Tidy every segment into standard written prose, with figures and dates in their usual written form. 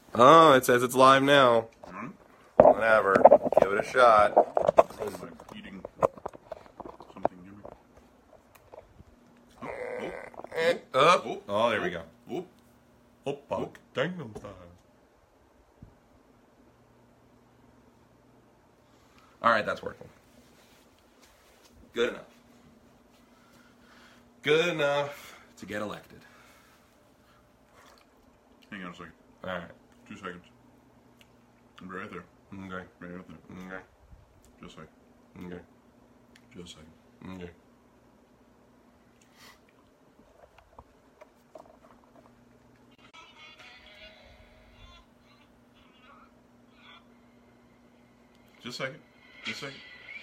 Oh, it says it's live now. Whatever. Give it a shot. Oh, I'm eating something. Up. Oh. Oh, there we go. Oh. Oppa Gangnam Style. All right, that's working. Good enough. Good enough to get elected. Hang on a second. All right. 2 seconds. I'll be right there. Okay. Right there. Okay. Just a second. Okay. Just a second. Okay. Just a second. Just a second.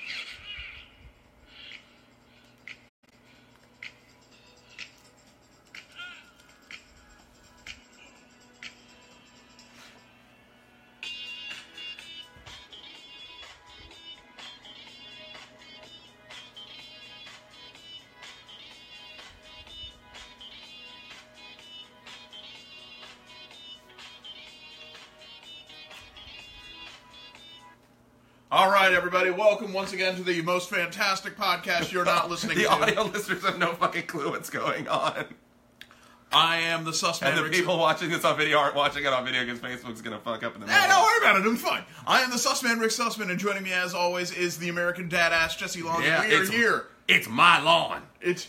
All right, everybody, welcome once again to the most fantastic podcast you're not listening The to. audio listeners have no fucking clue what's going on. I am the Sussman. And the people watching this on video aren't watching it on video because Facebook's going to fuck up in the middle. Hey, don't worry about it. I'm fine. I am the Sussman, Rick Sussman, and joining me as always is the American dad-ass Jesse Long. Yeah, we are here. It's my lawn.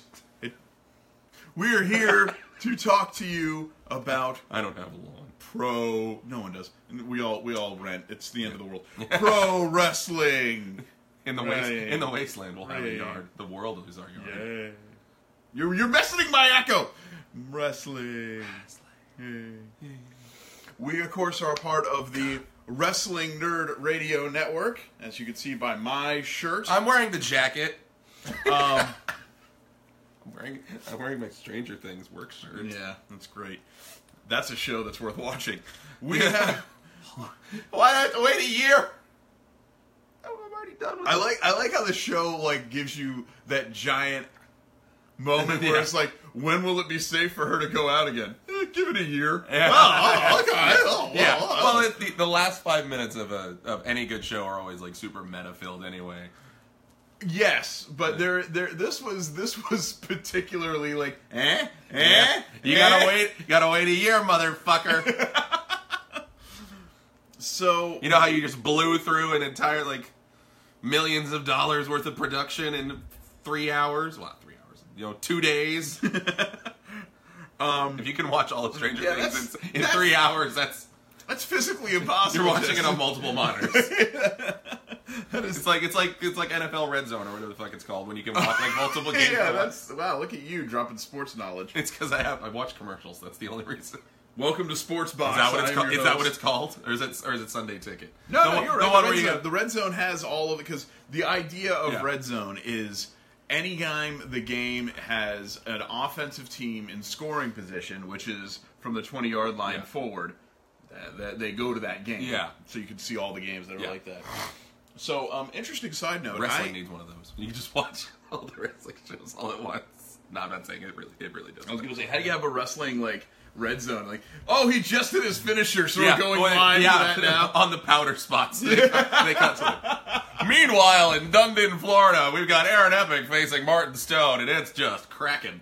We are here to talk to you about I don't have a lawn. pro. No one does. We all rent. It's the end of the world. Pro wrestling. In the Right. wasteland, we'll have a Right. yard. The world is our yard. Yeah. You're messing my echo. Wrestling. Yeah. We of course are a part of the Wrestling Nerd Radio Network, as you can see by my shirt. I'm wearing the jacket. Um, I'm wearing my Stranger Things work shirt. yeah, that's great. That's a show that's worth watching. We have. Why I have to wait a year? Oh, I'm already done with it. I like how the show like gives you that giant moment where Yeah. it's like, when will it be safe for her to go out again? Give it a year. Yeah. Oh, okay. Oh, Yeah. well, Well, the last 5 minutes of any good show are always like super meta filled anyway. yes, but this was particularly like, You gotta wait a year, motherfucker. So You know how you just blew through an entire like millions of dollars worth of production in 3 hours? Well, not 3 hours. 2 days. If you can watch all of Stranger Yeah, Things in 3 hours, that's physically impossible. you're watching it on multiple monitors. That is, It's like NFL Red Zone or whatever the fuck it's called when you can watch like multiple games. yeah, at once. that's wow. Look at you dropping sports knowledge. It's because I watch commercials. That's the only reason. Welcome to Sports Box. Is that what it's I'm called? your Is that host. what it's called, or is it Sunday Ticket? No, the no, one, you're the right. one The where Red you Zone, got the Red Zone has all of it because the idea of Yeah. Red Zone is any time the game has an offensive team in scoring position, which is from the 20-yard line Yeah. forward, that they go to that game. Yeah. So you can see all the games that are Yeah. like that. So, interesting side note. wrestling needs one of those. You can just watch all the wrestling shows all at once. No, I'm not saying it really does. I was going to say, how do you have a wrestling like Red Zone? Like, oh, he just did his finisher, so Yeah, we're going well, live yeah, to that now. on the powder spots. They cut to it. Meanwhile, in Dundon, Florida, we've got Aaron Epic facing Martin Stone, and it's just cracking.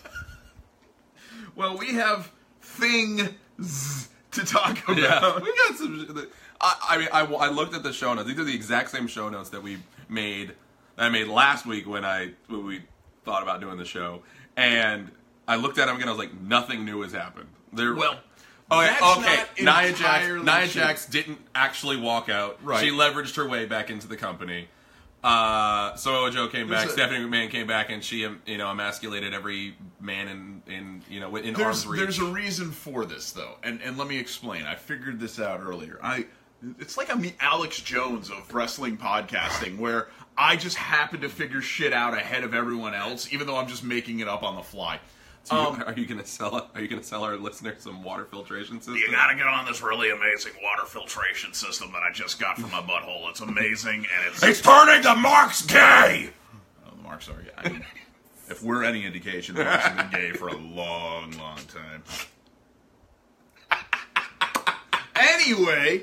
Well, we have things to talk about. Yeah, we got some. I looked at the show notes. These are the exact same show notes that I made last week when we thought about doing the show, and I looked at them again. I was like, nothing new has happened. That's Okay. not Nia entirely true. Jax didn't actually walk out. Right. She leveraged her way back into the company. Samoa Joe came back. There's a- Stephanie McMahon came back, and she emasculated every man in arm's reach. There's a reason for this, though, and let me explain. I figured this out earlier. It's like I'm the Alex Jones of wrestling podcasting, where I just happen to figure shit out ahead of everyone else, even though I'm just making it up on the fly. So are you gonna sell our listeners some water filtration system? You gotta get on this really amazing water filtration system that I just got from my butthole. It's amazing, and It's turning the Marks gay. Oh, the Marks are gay. I mean, if we're any indication, the Marks have been gay for a long, long time. Anyway,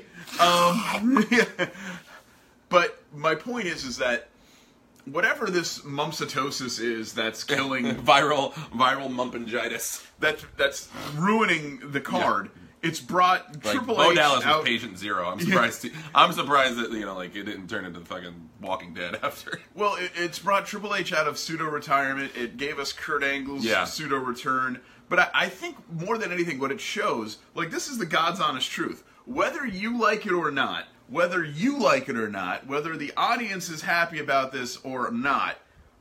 but my point is that whatever this mumpsatosis is that's killing viral mumpangitis. that's ruining the card. Yeah. It's brought like, Triple Bo H Dallas out. was patient zero. I'm surprised. I'm surprised that like it didn't turn into the fucking Walking Dead after. Well, it's brought Triple H out of pseudo retirement. It gave us Kurt Angle's pseudo return. But I think more than anything, what it shows, like this is the God's honest truth. Whether you like it or not, whether the audience is happy about this or not,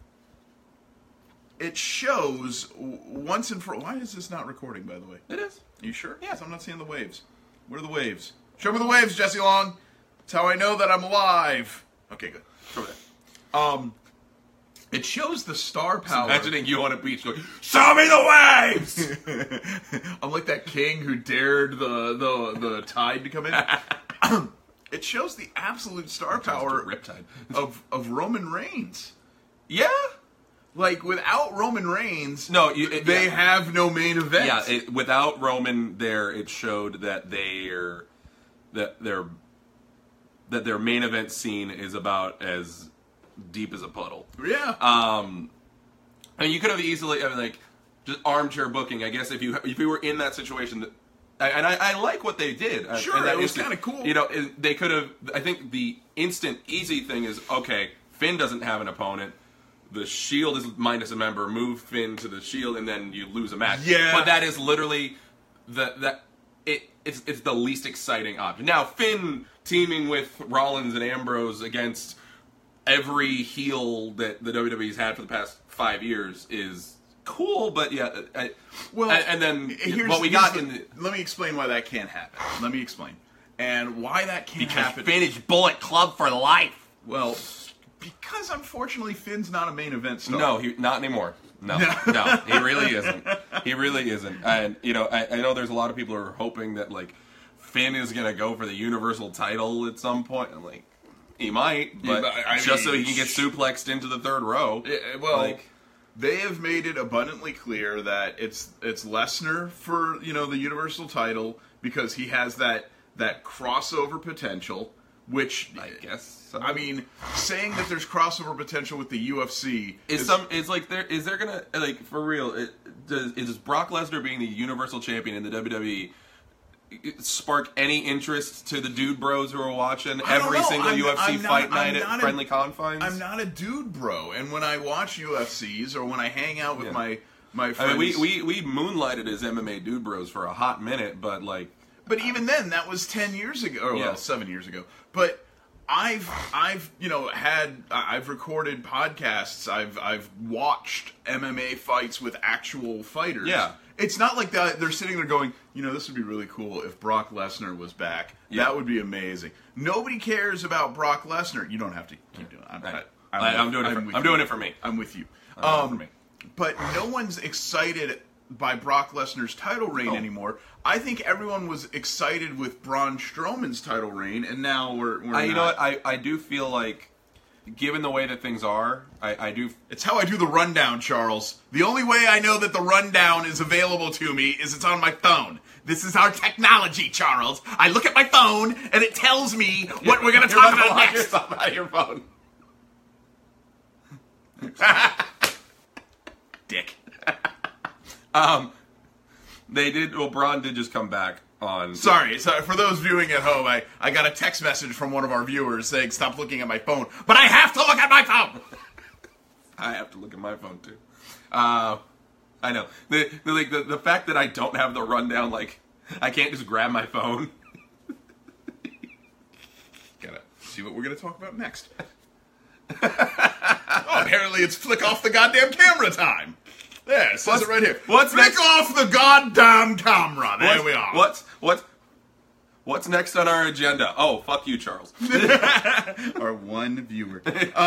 it shows once and for... Why is this not recording, by the way? It is. You sure? Yeah. I'm not seeing the waves. What are the waves? Show me the waves, Jesse Long. That's how I know that I'm alive. Okay, good. Show me that. It shows the star power. Imagining you on a beach going, show me the waves! I'm like that king who dared the tide to come in. It shows the absolute star power Riptide. of Roman Reigns. Yeah. Like, without Roman Reigns, they have no main event. Yeah, without Roman there, it showed that their main event scene is about as deep as a puddle. Yeah. I mean, you could have easily, just armchair booking. I guess if you were in that situation, I like what they did. Sure, and that it was kind of cool. They could have. I think the instant easy thing is okay. Finn doesn't have an opponent. The Shield is minus a member. Move Finn to the Shield, and then you lose a match. Yeah, but that is literally it's the least exciting option. Now Finn teaming with Rollins and Ambrose against every heel that the WWE's had for the past 5 years is cool, but yeah. And then what we got let me explain why that can't happen. Let me explain and why that can't happen. Finn is Bullet Club for life. Well. Because, unfortunately, Finn's not a main event star. No, not anymore. No, he really isn't. He really isn't. And, I know there's a lot of people who are hoping that, like, Finn is going to go for the Universal title at some point. I'm like, he might, but so he can get suplexed into the third row. Well, they have made it abundantly clear that it's Lesnar for, the Universal title because he has that crossover potential. Which I guess so. I mean, saying that there's crossover potential with the UFC is there gonna for real? Is Brock Lesnar being the Universal Champion in the WWE spark any interest to the dude bros who are watching every single UFC fight night at Friendly Confines? I'm not a dude bro, and when I watch UFCs or when I hang out with my friends, I mean, we moonlighted as MMA dude bros for a hot minute, but like. But even then, that was 10 years ago, or 7 years ago. But I've recorded podcasts. I've watched MMA fights with actual fighters. Yeah, it's not like that. They're sitting there going, this would be really cool if Brock Lesnar was back. Yeah. That would be amazing. Nobody cares about Brock Lesnar. You don't have to keep doing it. I'm doing it for me. I'm with you. For me. But no one's excited by Brock Lesnar's title reign anymore. I think everyone was excited with Braun Strowman's title reign, and now we're not. You know what? I do feel like, given the way that things are, I do... It's how I do the rundown, Charles. The only way I know that the rundown is available to me is it's on my phone. This is our technology, Charles. I look at my phone, and it tells me what we're going to talk about next. Yourself out of your phone. Dick. Braun did just come back on... Sorry, for those viewing at home, I got a text message from one of our viewers saying, stop looking at my phone. But I have to look at my phone! I have to look at my phone, too. I know. The fact that I don't have the rundown, I can't just grab my phone. Gotta see what we're gonna talk about next. Apparently it's flick off the goddamn camera time. There, it says it right here. Flick off the goddamn camera. There we are. What's next on our agenda? Oh, fuck you, Charles. Our one viewer.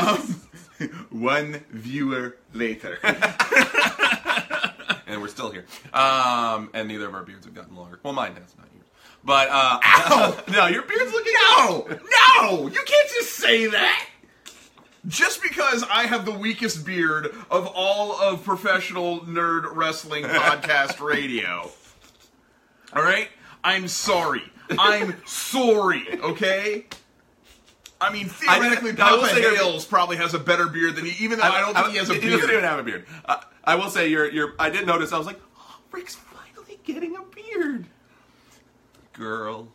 One viewer later. And we're still here. And neither of our beards have gotten longer. Well, mine has, not yours. But, ow! No, your beard's looking good. No! You can't just say that! Just because I have the weakest beard of all of professional nerd wrestling podcast radio. Alright? I'm sorry. I'm sorry, okay? I mean, theoretically, I will Papa say Hales probably has a better beard than he, even though I don't think he has a He doesn't even beard. have a beard. I will say, I did notice, I was like, oh, Rick's finally getting a beard. Girl.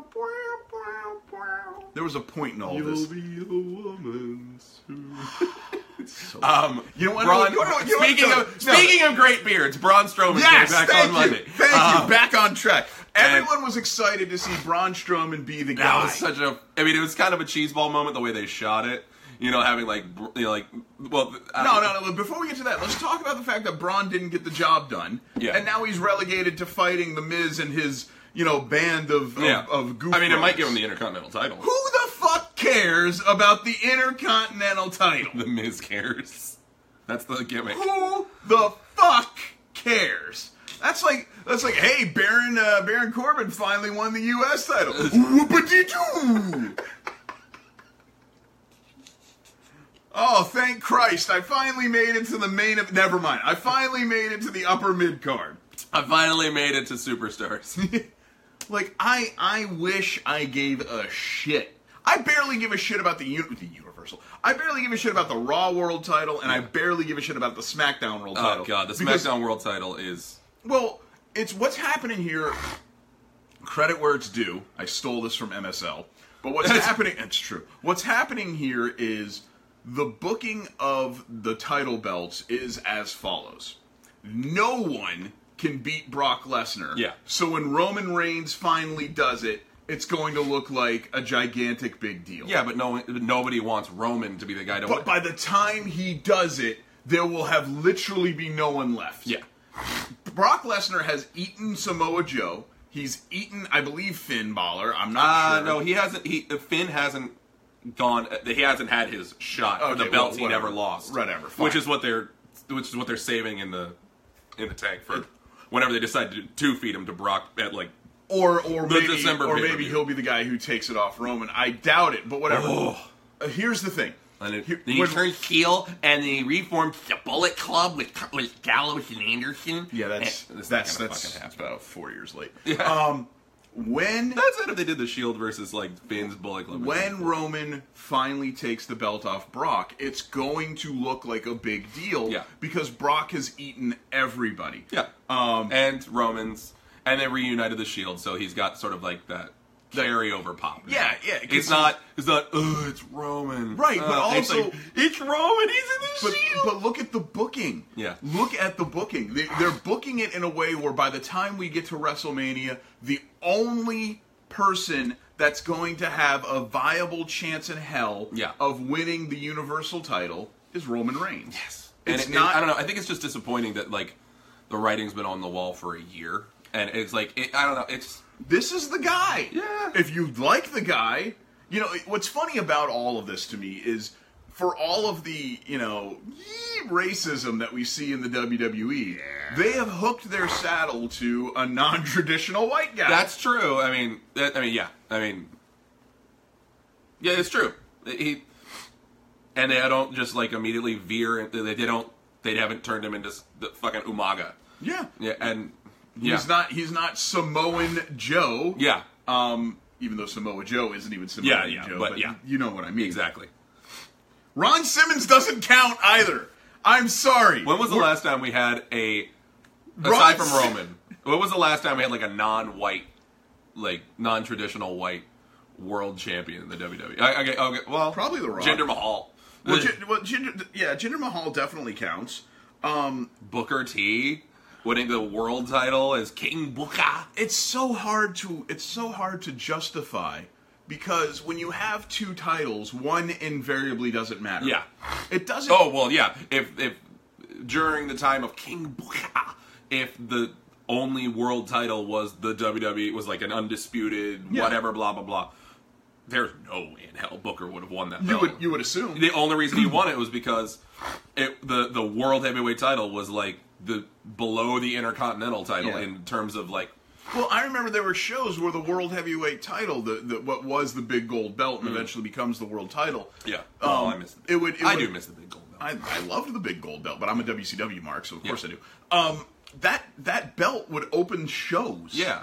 There was a point in all this. be a woman soon. So, You know what? Braun- Speaking of great beards, Braun Strowman yes, back thank on Monday. you. Thank you. Back on track. Everyone was excited to see Braun Strowman be the That guy. was such a. I mean, it was kind of a cheeseball moment the way they shot it. You know, having well. No. Before we get to that, let's talk about the fact that Braun didn't get the job done. Yeah. And now he's relegated to fighting The Miz and his, band of goof. I mean, it might give him the the Intercontinental title. Who the fuck cares about the Intercontinental title? The Miz cares. That's the gimmick. Who the fuck cares? That's like, hey, Baron Corbin finally won the U.S. title. Whoop-a-dee-doo! Oh, thank Christ! I finally made it to the main. Never mind. I finally made it to the upper mid card. I finally made it to Superstars. Like, I wish I gave a shit. I barely give a shit about the Universal. I barely give a shit about the Raw World title, and I barely give a shit about the SmackDown World title. Oh god, the Because- SmackDown World title is. Well, it's what's happening here. Credit where it's due. I stole this from MSL. But what's happening... It's true. What's happening here is the booking of the title belts is as follows. No one can beat Brock Lesnar. Yeah. So when Roman Reigns finally does it, it's going to look like a gigantic big deal. Yeah, but nobody wants Roman to be the guy to win. But by the time he does it, there will have literally be no one left. Yeah. Brock Lesnar has eaten Samoa Joe. He's eaten, I believe, Finn Balor. I'm not sure. No, he hasn't. Finn hasn't gone. He hasn't had his shot for the Okay, belts he whatever. never lost. Whatever, fine. Which is what they're saving in the tank for whenever they decide to feed him to Brock at like. Or December maybe pay-per-view. he'll be the guy who takes it off Roman. I doubt it, but whatever. Oh. Here's the thing. And then Here- he when- turned heel, and he reformed the Bullet Club with Gallows and Anderson. Yeah, that's And it's not gonna fucking that's happen. about 4 years late. Yeah. When That's it if they did the Shield versus like Finn's Bullet Club. when Roman finally takes the belt off Brock, it's going to look like a big deal. Yeah. Because Brock has eaten everybody. Yeah. And Roman's, and they reunited the Shield, so he's got sort of like that carryover pop. Yeah, yeah, 'cause It's not. It's Roman. Right, but It's also- like, it's Roman. He's in the Shield. But look at the booking. Yeah. Look at the booking. They're booking it in a way where by the time we get to WrestleMania, the only person that's going to have a viable chance in hell Yeah. of winning the Universal title is Roman Reigns. Yes. It's And not. I don't know. I think it's just disappointing that like the writing's been on the wall for a year, and it's like I don't know. It's This is the guy. Yeah. If you like the guy, what's funny about all of this to me is for all of the, racism that we see in the WWE, they have hooked their saddle to a non-traditional white guy. that's true. Yeah, it's true. And they don't just like immediately veer. They haven't turned him into the fucking Umaga. yeah. Yeah, and yeah, He's not Samoan Joe. yeah, Even though Samoa Joe isn't even Samoan Yeah, Joe, but yeah. you know what I mean. exactly. Ron Simmons doesn't count either. I'm sorry. When was the last time we had Ron aside from Sim- Roman? When was the last time we had like a non-white, like non-traditional white world champion in the WWE? Okay, well, Probably The Rock. Jinder Mahal. Well, Jinder Mahal definitely counts. Booker T winning the world title as King Booker. It's so hard to justify because when you have two titles, one invariably doesn't matter. Yeah. It doesn't. Oh well, yeah. If during the time of King Booker, if the only world title was the WWE, was like an undisputed Yeah. whatever, blah blah blah. There's no way in hell Booker would have won that. you belt. would assume. The only reason he won it was because the world heavyweight title was like the below the Intercontinental title Yeah. in terms of like. Well, I remember there were shows where the world heavyweight title, what was the big gold belt, and eventually becomes the world title. Yeah. Oh, I miss It would. I do miss the big gold belt. I loved the big gold belt, but I'm a WCW mark, so of course I do. That belt would open shows. Yeah.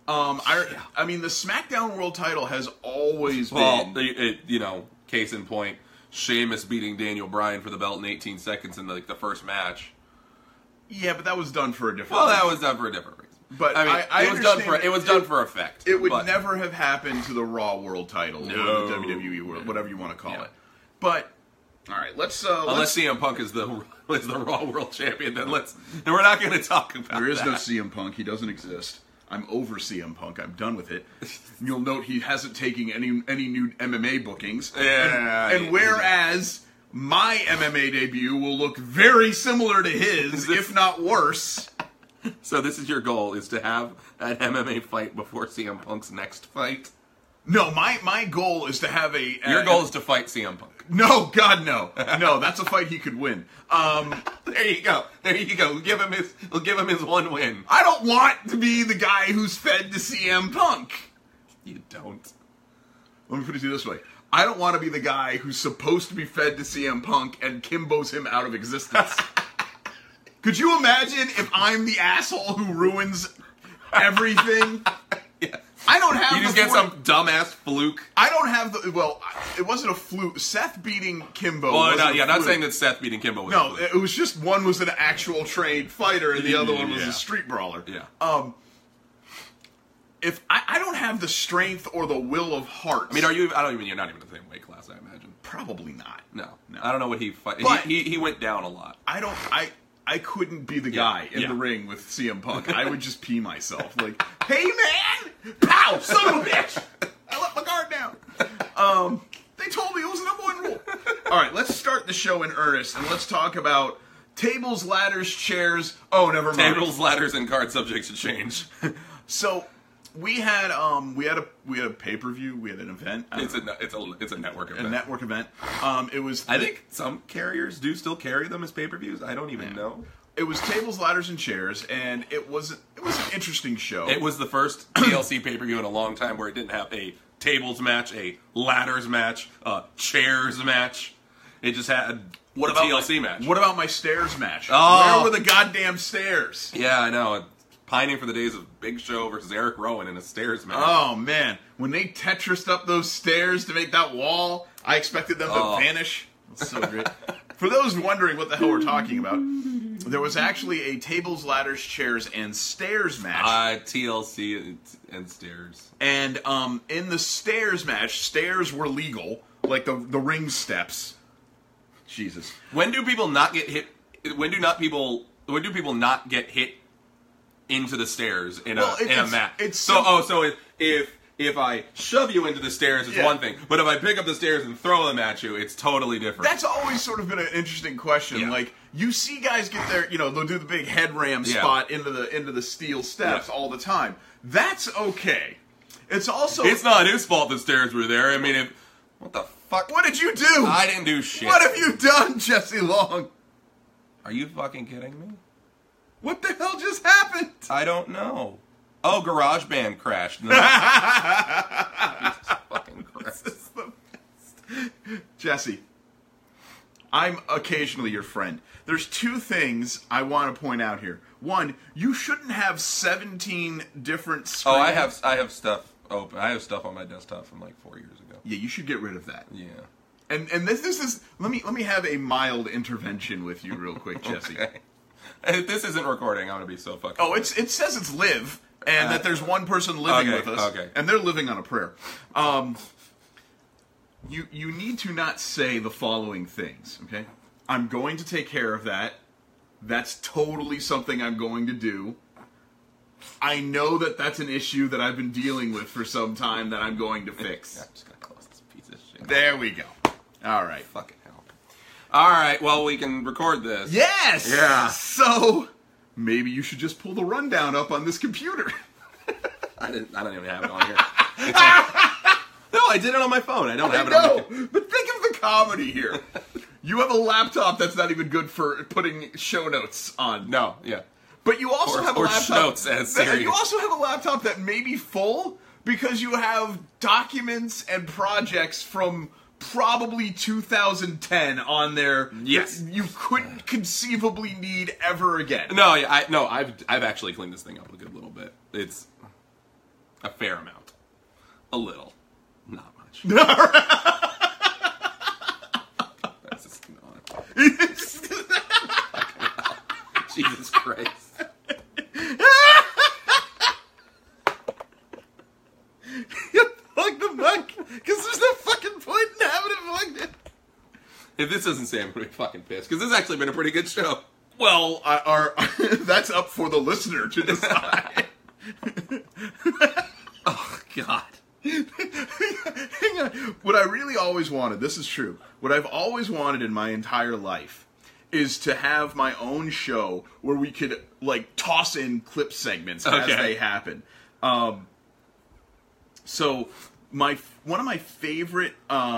I mean, the SmackDown World Title has always Well, been. case in point, Sheamus beating Daniel Bryan for the belt in 18 seconds in the first match. Yeah, but that was done for a different. Well, that reason. was done for a different reason. But I mean, I it was done understand for effect. It would but- never have happened to the Raw World Title No. or the WWE World, whatever you want to call it. But all right, let's. Unless CM Punk is the Raw World Champion, then we're not going to talk about. There is that. no CM Punk. He doesn't exist. I'm over CM Punk. I'm done with it. You'll note he hasn't taken any new MMA bookings. Yeah, and whereas my MMA debut will look very similar to his, if not worse. So this is your goal: is to have an MMA fight before CM Punk's next fight. No, my goal is to have a. Your goal is to fight CM Punk. No, God, no, no. That's a fight he could win. There you go. There you go. We'll give him his one win. I don't want to be the guy who's fed to CM Punk. You don't. Let me put it to you this way. I don't want to be the guy who's supposed to be fed to CM Punk and Kimbos him out of existence. Could you imagine if I'm the asshole who ruins everything? Yeah. I don't have You just the get some dumbass fluke. I don't have the... Well, it wasn't a fluke. Seth beating Kimbo Well, wasn't a not fluke. saying that Seth beating Kimbo was a No, fluke. it was just one was an actual trained fighter and the other one was Yeah. a street brawler. Yeah. If I don't have the strength or the will of heart... I mean, you're not even the same weight class, I imagine. Probably not. No. I don't know what he fight. But- He went down a lot. I couldn't be the guy in Yeah. the ring with CM Punk. I would just pee myself. Like, hey man! Pow! Son of a bitch! I let my guard down. They told me it was the number one rule. Alright, let's start the show in earnest and let's talk about tables, ladders, chairs. Oh, never mind. Tables, ladders, and cards subject to change. So we had a pay-per-view, we had an event. It's a network event. A network event. It was I think some carriers do still carry them as pay-per-views. I don't even know. It was tables, ladders, and chairs, and it was an interesting show. It was the first TLC pay-per-view in a long time where it didn't have a tables match, a ladders match, a chairs match. It just had a TLC match. What about my stairs match? Oh. Where were the goddamn stairs? Yeah, I know. Pining for the days of Big Show versus Eric Rowan in a stairs match. Oh man, when they Tetrised up those stairs to make that wall, I expected them to vanish. That's so great. For those wondering what the hell we're talking about, there was actually a tables, ladders, chairs, and stairs match. TLC and stairs. And in the stairs match, stairs were legal, like the ring steps. Jesus. When do people not get hit? When do people not get hit into the stairs in a match? If I shove you into the stairs, it's one thing. But if I pick up the stairs and throw them at you, it's totally different. That's always sort of been an interesting question. Yeah. Like, you see guys get their, they'll do the big head ram spot into the steel steps all the time. That's okay. It's also... It's not his fault the stairs were there. I mean, what the fuck? What did you do? I didn't do shit. What have you done, Jesse Long? Are you fucking kidding me? What the hell just happened? I don't know. Oh, GarageBand crashed. No. Jesus fucking Christ. This is the best. Jesse, I'm occasionally your friend. There's two things I want to point out here. One, you shouldn't have 17 different screens. Oh, I have stuff open. I have stuff on my desktop from like 4 years ago. Yeah, you should get rid of that. Yeah. And this is let me have a mild intervention with you real quick, Jesse. Okay. If this isn't recording, I'm gonna be so fucking. Oh, it says it's live, and that there's one person living with us, and they're living on a prayer. You need to not say the following things, okay? I'm going to take care of that. That's totally something I'm going to do. I know that that's an issue that I've been dealing with for some time that I'm going to fix. I'm just gonna close this piece of shit. There we go. All right. Fucking hell. All right. Well, we can record this. Yes! Yeah. So, maybe you should just pull the rundown up on this computer. I don't even have it on here. No, I did it on my phone. I don't have it on my computer. But think of the comedy here. You have a laptop that's not even good for putting show notes on. No, yeah. But you also have a or laptop. notes as serious. You also have a laptop that may be full because you have documents and projects from probably 2010 on there. Yes. that you couldn't conceivably need ever again. No, yeah, I've actually cleaned this thing up a good little bit. A fair amount. A little. Not much. That's just not. Jesus Christ. Fuck the fuck? Because there's no fucking point in having it plugged in. If this doesn't say, I'm going to be fucking pissed. Because this has actually been a pretty good show. Well, that's up for the listener to decide. Oh, God. Hang on. What I really always wanted, this is true, what I've always wanted in my entire life is to have my own show where we could, like, toss in clip segments as they happen. So, one of my favorite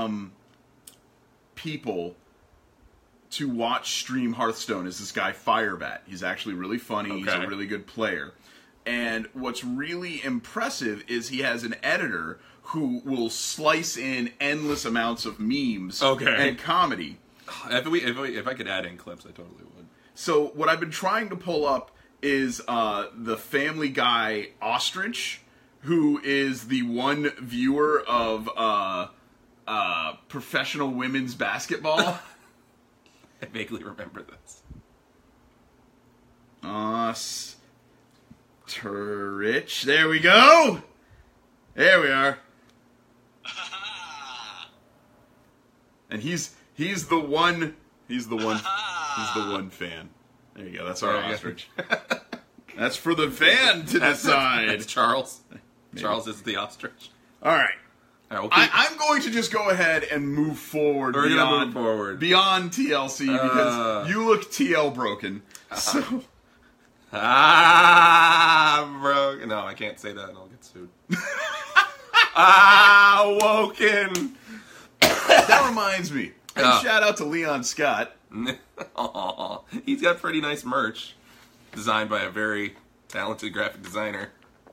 people to watch stream Hearthstone is this guy Firebat. He's actually really funny. He's a really good player. And what's really impressive is he has an editor who will slice in endless amounts of memes and comedy. If I could add in clips, I totally would. So what I've been trying to pull up is the Family Guy Ostrich, who is the one viewer of professional women's basketball. I vaguely remember this. Ostrich. There we go. There we are. And he's the one fan. There you go. That's our ostrich. That's for the fan to decide. That's Charles. Charles is the ostrich. All right. I'm going to just go ahead and move forward. We're going to move forward beyond TLC because you look TL broken. So broken. No, I can't say that, and I'll get sued. Woken. That reminds me. Big shout out to Leon Scott. Aww. He's got pretty nice merch, designed by a very talented graphic designer.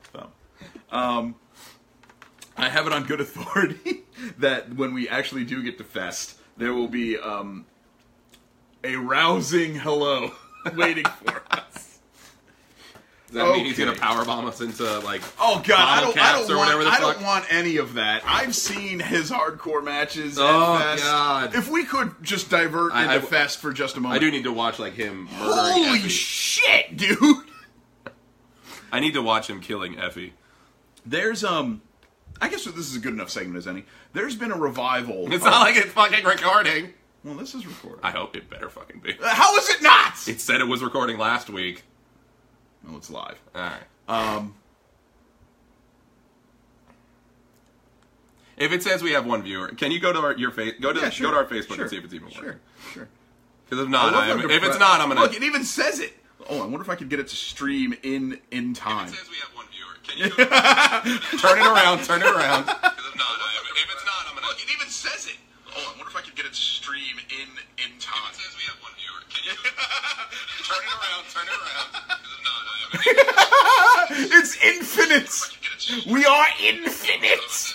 I have it on good authority that when we actually do get to Fest, there will be a rousing hello waiting for us. Does that mean he's going to powerbomb us into, like, oh god, I don't want any of that. I've seen his hardcore matches at Fest. God. If we could just divert into Fest for just a moment. I do need to watch, like, him murdering Holy Effie. shit, dude! I need to watch him killing Effie. There's, I guess this is a good enough segment as any. There's been a revival. It's not like it's fucking recording. Well, this is recording. I hope it better fucking be. How is it not? It said it was recording last week. Well, it's live. Alright. If it says we have one viewer, can you go to our go to our Facebook and see if it's even working? Sure. Because if not, if it's not, I'm gonna look. It even says it. Oh, I wonder if I could get it to stream in time. If it says we have one viewer, can you turn it around? Because if not, if it's not, I'm gonna look. It even says it. Oh, I wonder if I could get it to stream in time. If it says we have one viewer, can you turn it around? It's infinite. We are infinite.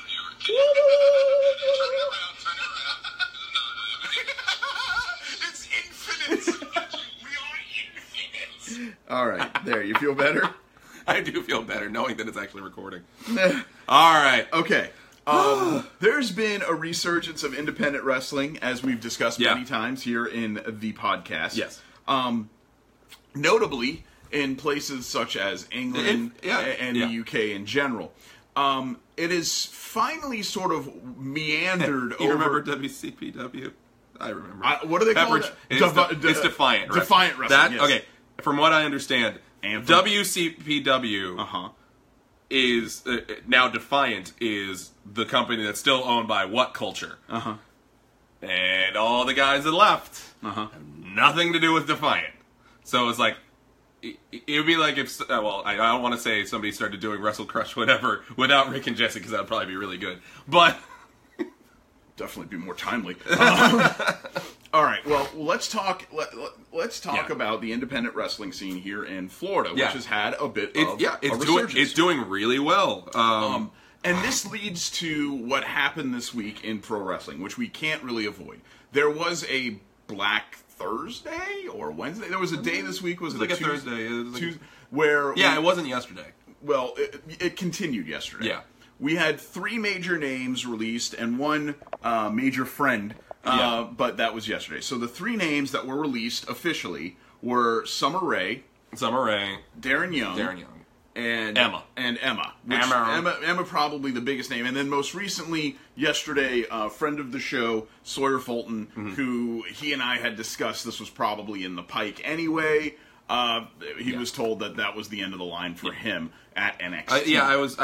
It's infinite. We are infinite. All right, there. You feel better? I do feel better knowing that it's actually recording. All right. Okay. There's been a resurgence of independent wrestling, as we've discussed many times here in the podcast. Yes. Notably in places such as England and the UK in general. It is finally sort of meandered over... You remember WCPW? I remember. What do they call it? It's Defiant Wrestling. Defiant Wrestling, yes. Okay, from what I understand, Anthem. WCPW is... now Defiant is the company that's still owned by What Culture. And all the guys that left have nothing to do with Defiant. So it's like... It would be like if, well, I don't want to say somebody started doing Wrestle Crush whatever without Rick and Jesse, because that would probably be really good. But definitely be more timely. All right, well, let's talk. Let's talk about the independent wrestling scene here in Florida, which has had a bit of a resurgence. It's doing really well. And this leads to what happened this week in pro wrestling, which we can't really avoid. There was a Black Thursday or Wednesday. There was a day this week. Was it like a Thursday? where it wasn't yesterday. well, it continued yesterday. Yeah. We had 3 major names released and 1 major friend, but that was yesterday. So the 3 names that were released officially were Summer Rae, Darren Young, and Emma. Emma probably the biggest name. And then most recently, yesterday, a friend of the show, Sawyer Fulton, who he and I had discussed this was probably in the pike anyway. He was told that was the end of the line for him at NXT.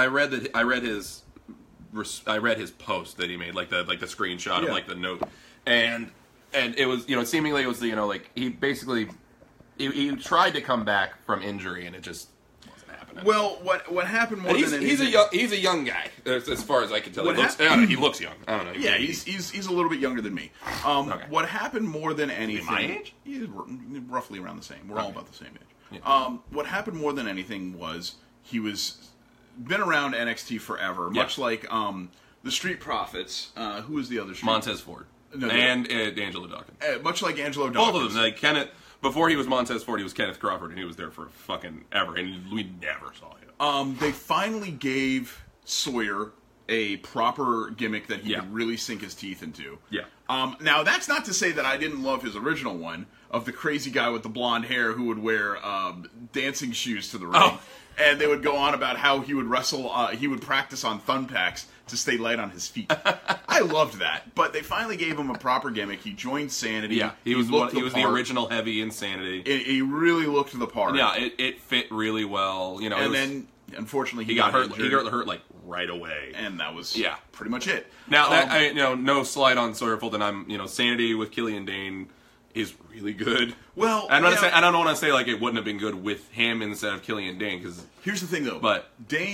I read his post that he made, like the screenshot of like the note, and it was, seemingly it was, like he basically he tried to come back from injury and it just wasn't happening. Well, what happened more than anything, he's a young guy as far as I can tell. He looks young. I don't know. Yeah, he's a little bit younger than me. Okay. What happened more than anything? My age? He's roughly around the same. We're all about the same age. Yeah. What happened more than anything was he was been around NXT forever, much like the Street Profits. Who was the other? Montez Ford and Angelo Dawkins. Much like Angelo Dawkins. Both of them. Like Kenneth. Before he was Montez Ford, he was Kenneth Crawford, and he was there for fucking ever, and we never saw him. They finally gave Sawyer a proper gimmick that he could really sink his teeth into. Yeah. Now, that's not to say that I didn't love his original one of the crazy guy with the blonde hair who would wear dancing shoes to the ring. Oh. And they would go on about how he would wrestle, he would practice on thumbtacks to stay light on his feet. I loved that. But they finally gave him a proper gimmick. He joined Sanity. Yeah, he was the original heavy Insanity. He really looked the part. Yeah, it fit really well. And then, unfortunately, he got hurt. Injured. He got hurt like right away, and that was pretty much it. Now, no slight on Sawyer Fulton. I'm Sanity with Killian Dane is really good. Well, I don't want to say like it wouldn't have been good with him instead of Killian Dane, because here's the thing though. But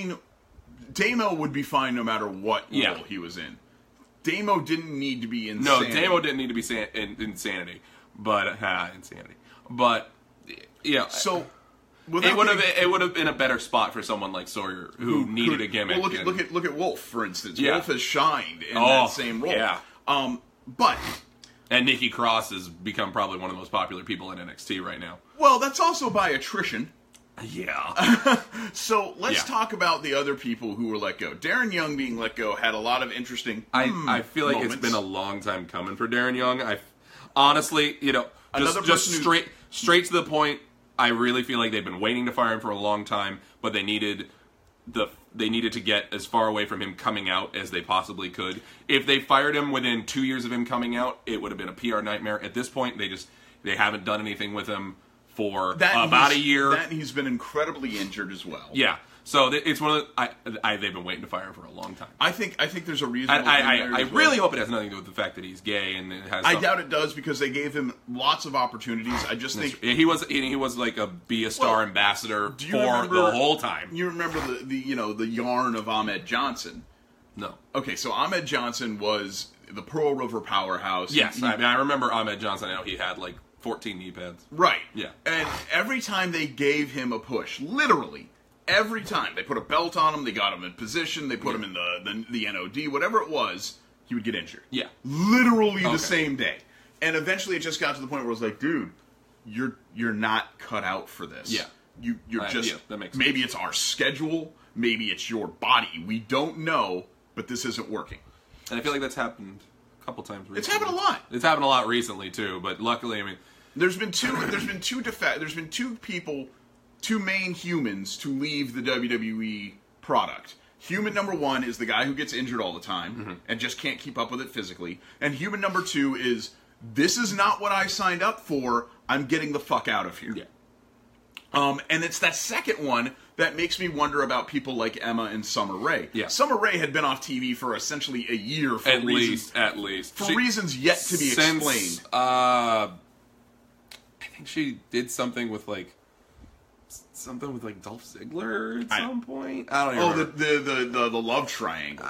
Damo would be fine no matter what role he was in. Damo didn't need to be in. No, Damo didn't need to be in Insanity, but Insanity. But so it would have been a better spot for someone like Sawyer who needed a gimmick. Well, look at Wolf, for instance. Yeah. Wolf has shined in that same role. Yeah. And Nikki Cross has become probably one of the most popular people in NXT right now. Well, that's also by attrition. Yeah. So let's talk about the other people who were let go. Darren Young being let go had a lot of interesting I feel like moments. It's been a long time coming for Darren Young. Honestly, just straight to the point, I really feel like they've been waiting to fire him for a long time, but they needed to get as far away from him coming out as they possibly could. If they fired him within 2 years of him coming out, it would have been a PR nightmare. At this point, they haven't done anything with him for about a year. That he's been incredibly injured as well. Yeah. So it's one of they've been waiting to fire him for a long time. I think there's a reason. I really hope it has nothing to do with the fact that he's gay and it has. I doubt it does, because they gave him lots of opportunities. I just think he was like be a star ambassador for the whole time. You remember the yarn of Ahmed Johnson? No. Okay, so Ahmed Johnson was the Pearl River powerhouse. Yes, I remember Ahmed Johnson. I know he had like 14 knee pads. Right. Yeah. And every time they gave him a push, literally. Every time they put a belt on him, they got him in position, they put him in the NOD, whatever it was, he would get injured. Yeah. Literally the same day. And eventually it just got to the point where it was like, dude, you're not cut out for this. Yeah. You're just that makes sense. Maybe it's our schedule, maybe it's your body. We don't know, but this isn't working. And I feel like that's happened a couple times recently. It's happened a lot. It's happened a lot recently too, but luckily, I mean, there's been two people, two main humans to leave the WWE product. Human number one is the guy who gets injured all the time and just can't keep up with it physically. And human number two is, this is not what I signed up for. I'm getting the fuck out of here. Yeah. And it's that second one that makes me wonder about people like Emma and Summer Rae. Yeah. Summer Rae had been off TV for essentially a year for at least for reasons yet to be explained. I think she did something with like Dolph Ziggler at some point. I don't even remember. The love triangle.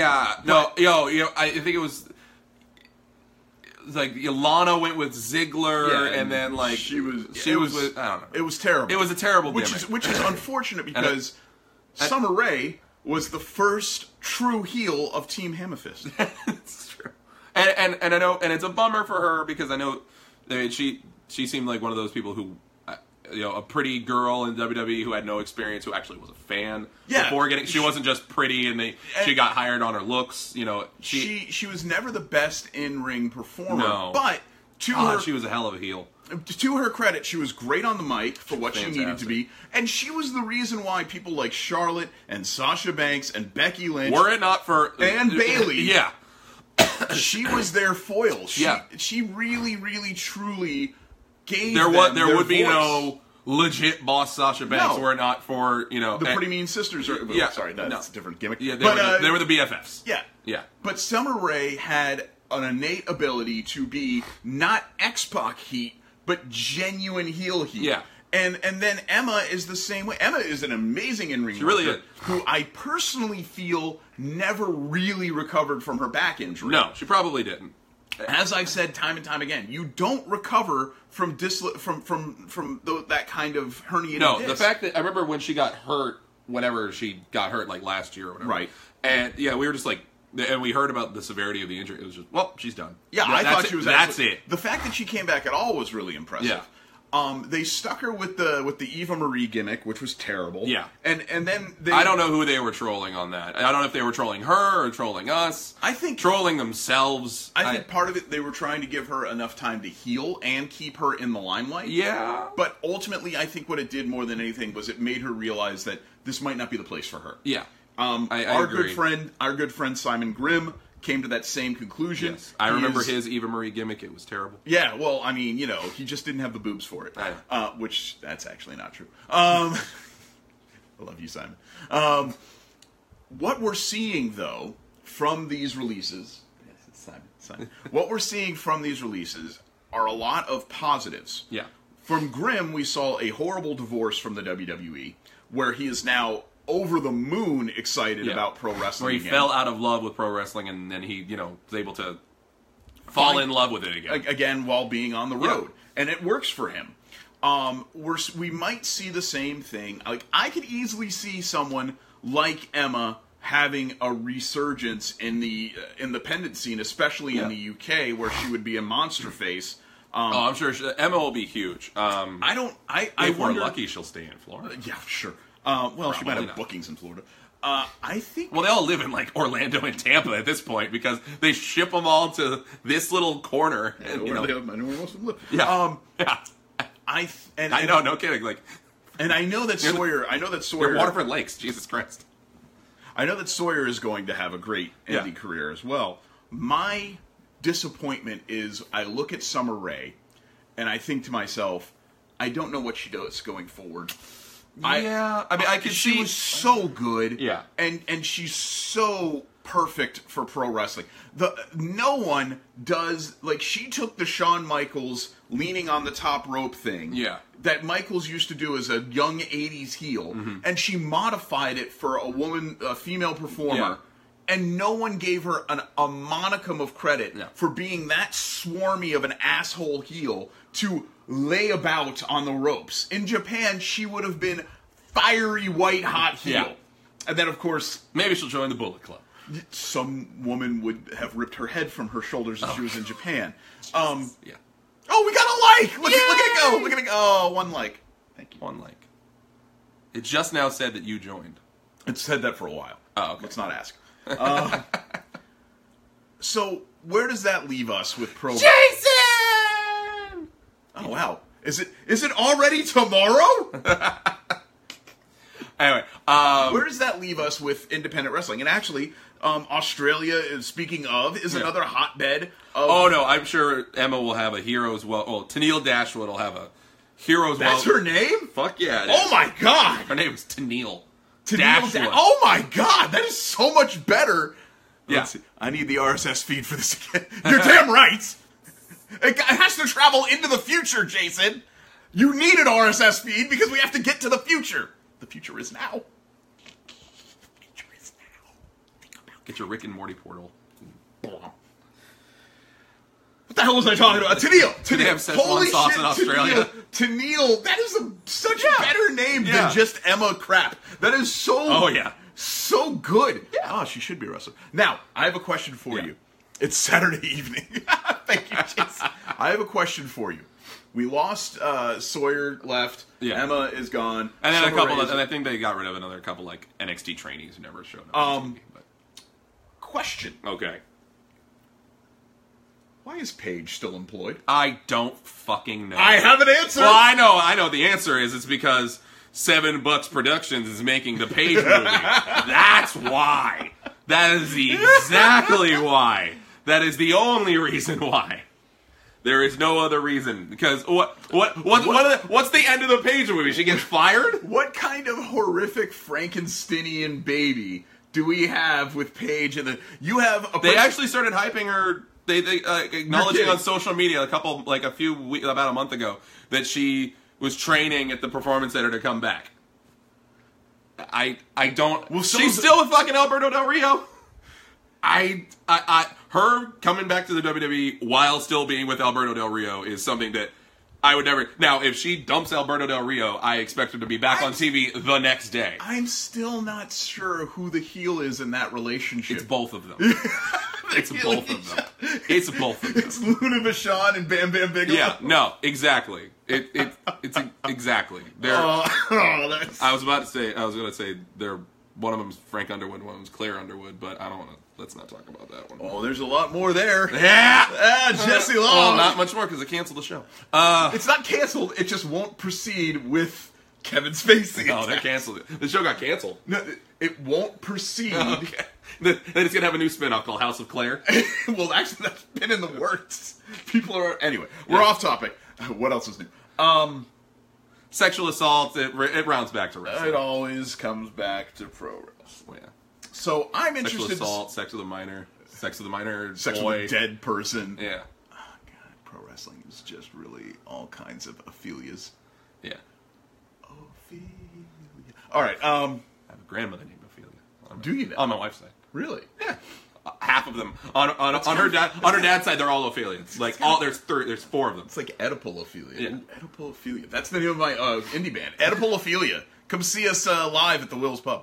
I think it was like Lana went with Ziggler, and then like she was with, I don't know. It was terrible. It was a terrible which is unfortunate, because Summer Rae was the first true heel of Team Hammerfist. It's true, and I know, and it's a bummer for her, because I know she seemed like one of those people who a pretty girl in WWE who had no experience, who actually was a fan Yeah. before getting. She wasn't just pretty, and she got hired on her looks. She was never the best in-ring performer, No. but she was a hell of a heel. to her credit, she was great on the mic for what she needed to Fantastic. be, and she was the reason why people like Charlotte and Sasha Banks and Becky Lynch Were it not for and Bayley, yeah, she was their foil. Yeah. She really, really, truly gave there their would be voice. no legit boss Sasha Banks No. were it not for The Pretty Mean Sisters. Yeah. Sorry, that's No. a different gimmick. Yeah, but, they were the BFFs. Yeah. Yeah. But Summer Rae had an innate ability to be not X-Pac heat, but genuine heel heat. Yeah. And then Emma is the same way. Emma is an amazing in-ring She really worker is. who I personally feel never really recovered from her back injury. No, she probably didn't. As I've said time and time again, you don't recover from that kind of herniated No, disc. the fact that I remember when she got hurt, whenever she got hurt, like last year or whatever. Right. And yeah, we were just like, and we heard about the severity of the injury. It was just, well, she's done. Yeah, I that's thought it. she was. That's it. The fact that she came back at all was really impressive. Yeah. They stuck her with the Eva Marie gimmick, which was terrible. Yeah. and then they, I don't know who they were trolling on that. I don't know if they were trolling her or trolling us. I think trolling themselves. I think part of it they were trying to give her enough time to heal and keep her in the limelight. Yeah. But ultimately, I think what it did more than anything was it made her realize that this might not be the place for her. Yeah. I our agree. good friend Simon Grimm came to that same conclusion. Yes. I remember He is- his Eva Marie gimmick. It was terrible. Yeah, well, I mean, he just didn't have the boobs for it. I Which, that's actually not true. I love you, Simon. What we're seeing, though, from these releases... Yes, it's Simon. What we're seeing from these releases are a lot of positives. Yeah. From Grimm, we saw a horrible divorce from the WWE, where he is now over the moon excited Yeah. about pro wrestling Where he again. fell out of love with pro wrestling, and then he, was able to fall in love with it again. Again while being on the Yeah. road, and it works for him. We might see the same thing. Like, I could easily see someone like Emma having a resurgence in the independent scene, especially in the UK, where she would be a monster face. I'm sure Emma will be huge. I If we're wonder, lucky, she'll stay in Florida. Yeah, sure. Well, she might have not. bookings in Florida. I think. Well, they all live in like Orlando and Tampa at this point because they ship them all to this little corner. And, I know where most of them live. yeah, yeah. I know, no kidding. Like, and I know that Sawyer. they're Waterford Lakes. Jesus Christ. I know that Sawyer is going to have a great indie career as well. My disappointment is I look at Summer Rae and I think to myself, I don't know what she does going forward. I could she see was so good. Yeah. And she's so perfect for pro wrestling. No one does, like, she took the Shawn Michaels leaning on the top rope thing. Yeah. That Michaels used to do as a young 80s heel, Mm-hmm. and she modified it for a female performer. Yeah. And no one gave her a monicum of credit Yeah. for being that swarmy of an asshole heel to lay about on the ropes. In Japan, she would have been fiery white hot heel. Yeah. And then, of course, maybe she'll join the Bullet Club. some woman would have ripped her head from her shoulders as she was in Japan. Yeah, Oh, we got a like! Look at it go! Look at it go! Oh, one like. Thank you. one like. It just now said that you joined. It's said that for a while. Oh, okay. Let's not ask. So, where does that leave us with pro... Jason. Oh, wow. Is it already tomorrow? Anyway, Where does that leave us with independent wrestling? And actually, Australia, speaking of, is another hotbed of... oh no, I'm sure Emma will have a hero's Tennille Dashwood will have a hero's That's her name? Fuck yeah! it Oh is. my god! Her name is Tennille. Tennille Dashwood. Oh my god, that is so much better. Yeah. Let's see. I need the RSS feed for this again. You're damn right. It has to travel into the future, Jason. You need an RSS feed because we have to get to the future. The future is now. The future is now. Think about Get your Rick and Morty portal. it. What the hell was I talking about? Tennille. Do they have Szechuan sauce in Australia? Tennille. That is such a better name Yeah. than just Emma Crap. That is so... Oh, yeah. So good. Yeah. Oh, she should be a wrestler. Now, I have a question for Yeah. you. It's Saturday evening. Thank you, Jason. I have a question for you. We lost Sawyer left. Yeah. Emma is gone. And then Summer Rae is- and I think they got rid of another couple like NXT trainees who never showed up. On TV, but. Question. Okay. Why is Paige still employed? I don't fucking know. I have an answer. Well, I know. The answer is it's because $7 Productions is making the Page movie. That's why. That is exactly why. That is the only reason why. There is no other reason. Because what's the end of the Page movie? She gets fired? What kind of horrific Frankensteinian baby do we have with Paige? And you have a They actually started hyping her. They acknowledging on social media about a month ago that she was training at the Performance Center to come back. I don't. Well, she's still with fucking Alberto Del Rio. Her coming back to the WWE while still being with Alberto Del Rio is something that I would never. Now, if she dumps Alberto Del Rio, I expect her to be back on TV the next day. I'm still not sure who the heel is in that relationship. It's both of them. It's both of them. It's both of them. It's Luna Vachon and Bam Bam Bigelow. Yeah, no, exactly. It's exactly. They're. That's... I was going to say they're one of them's Frank Underwood, one of them's Claire Underwood, but I don't want to. Let's not talk about that one. Oh, there's a lot more there. Yeah, Jesse Long. Well, not much more because they canceled the show. It's not canceled. It just won't proceed with Kevin Spacey. No, they canceled it. The show got canceled. No, it won't proceed. Okay. Then it's gonna have a new spin-off called House of Claire. Well, actually, that's been in the works. People are anyway. We're off topic. What else is new? Sexual assault. It rounds back to wrestling. It always comes back to pro wrestling. Well, yeah. So I'm Sexual interested. assault, sex with a minor Sex boy. with a dead person. Yeah. Oh, God, pro wrestling is just really all kinds of Ophelias. Yeah. Ophelia. All right. I have a grandmother named Ophelia. Do you? On my wife's side. Really? Yeah. Half of them on her dad's side, they're all Ophelians. Like there's 4 of them. It's like Oedipalophilia. Yeah. Oedipalophilia. That's the name of my indie band. Oedipalophilia. Come see us live at the Will's Pub.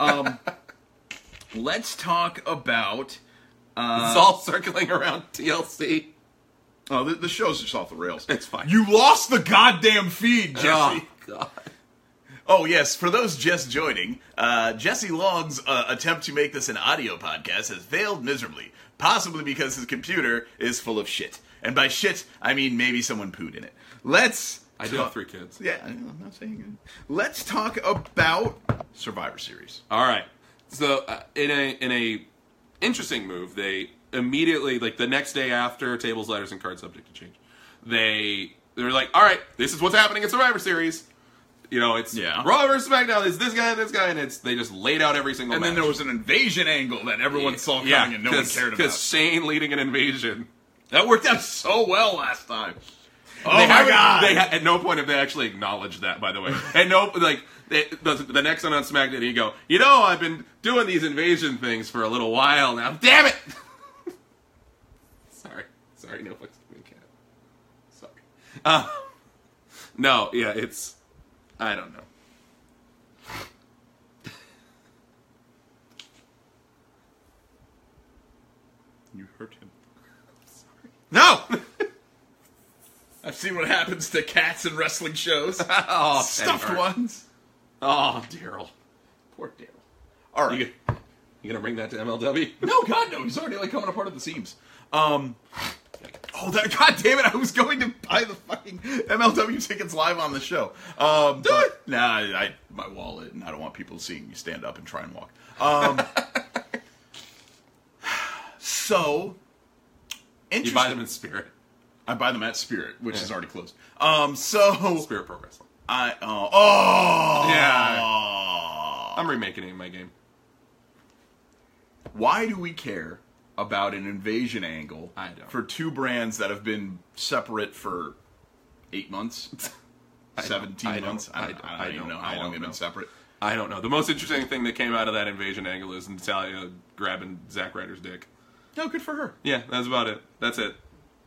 Let's talk about... it's all circling around TLC. Oh, the show's just off the rails. It's fine. You lost the goddamn feed, Jesse. Oh, God. Oh, yes, for those just joining, Jesse Long's attempt to make this an audio podcast has failed miserably, possibly because his computer is full of shit. And by shit, I mean maybe someone pooed in it. I do have 3 kids. Yeah, I'm not saying it. Let's talk about Survivor Series. All right. So in a interesting move, they immediately, like the next day after tables, ladders, and cards subject to change, they're like, all right, this is what's happening in Survivor Series. You know, it's Raw versus SmackDown. It's this guy, and they just laid out every single match. And then there was an invasion angle that everyone saw coming and no one cared about. Because Shane leading an invasion. That worked out so well last time. Oh my God! At no point have they actually acknowledged that, by the way. And the next one on SmackDown, you go, I've been doing these invasion things for a little while now. Damn it! Sorry, no fucks to me, cat. Sorry. No, yeah, it's... I don't know. You hurt him. Sorry. No! I've seen what happens to cats in wrestling shows. Oh, stuffed ones. Oh, Daryl. Poor Daryl. All right. You gonna bring that to MLW? No, God, no. He's already coming apart at the seams. God damn it! I was going to buy the fucking MLW tickets live on the show. Do it. Nah, my wallet, and I don't want people seeing you stand up and try and walk. So, you buy them in Spirit. I buy them at Spirit, which is already closed. Spirit Pro Wrestling. Yeah. I'm remaking it in my game. Why do we care about an invasion angle for 2 brands that have been separate for 8 months? 17 months? I don't even know how long they've been separate. I don't know. The most interesting thing that came out of that invasion angle is Natalya grabbing Zack Ryder's dick. No, good for her. Yeah, that's about it. That's it.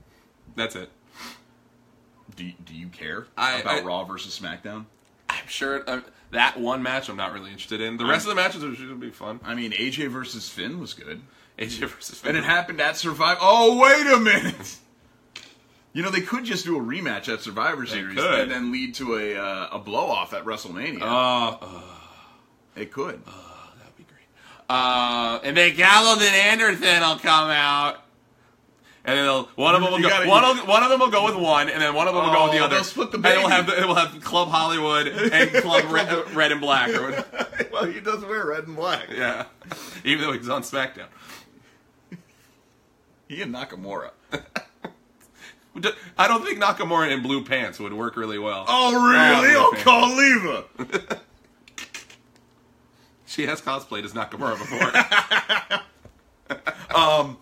Do you care about Raw versus SmackDown? I'm sure that one match I'm not really interested in. The rest of the matches are going to be fun. I mean, AJ versus Finn was good. AJ versus Finn. And it happened at Survivor. Oh, wait a minute! You know, they could just do a rematch at Survivor Series could. and then lead to a blow-off at WrestleMania. They could. That'd be great. And then Gallows and Anderson will come out. And then one of them will go. One of them will go with one, and then one of them will go with the other. They'll split the baby. And it will have Club Hollywood and Club Red and Black. Well, he does wear red and black. Yeah, even though he's on SmackDown. He and Nakamura. I don't think Nakamura in blue pants would work really well. Oh, really? Oh, Khalifa. She has cosplayed as Nakamura before.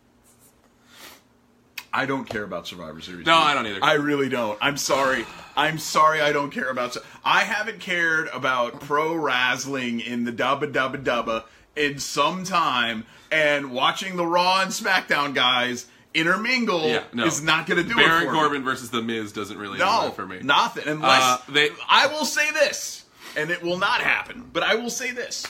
I don't care about Survivor Series. No, I don't either. I really don't. I'm sorry. I don't care about... I haven't cared about pro wrestling in the dubba in some time, and watching the Raw and SmackDown guys intermingle is not going to do it for me. Baron Corbin versus The Miz doesn't really do it for me. Nothing. Unless... I will say this, and it will not happen, but I will say this.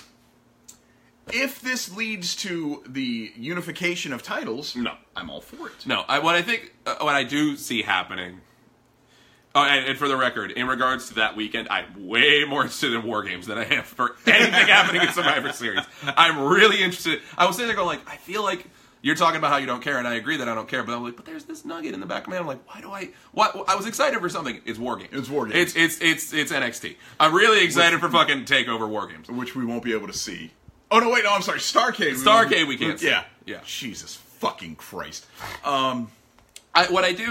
If this leads to the unification of titles, no, I'm all for it. No, what I do see happening. Oh, and for the record, in regards to that weekend, I'm way more interested in War Games than I am for anything happening in Survivor Series. I'm really interested. I was sitting there going, like, I feel like you're talking about how you don't care, and I agree that I don't care. But I'm like, but there's this nugget in the back of my head. I'm like, why do I? What? I was excited for something. It's War Games. It's War Games. It's NXT. I'm really excited for fucking Takeover War Games, which we won't be able to see. Oh, no, wait, no, I'm sorry. Starrcade we can't see. Yeah. Jesus fucking Christ. What I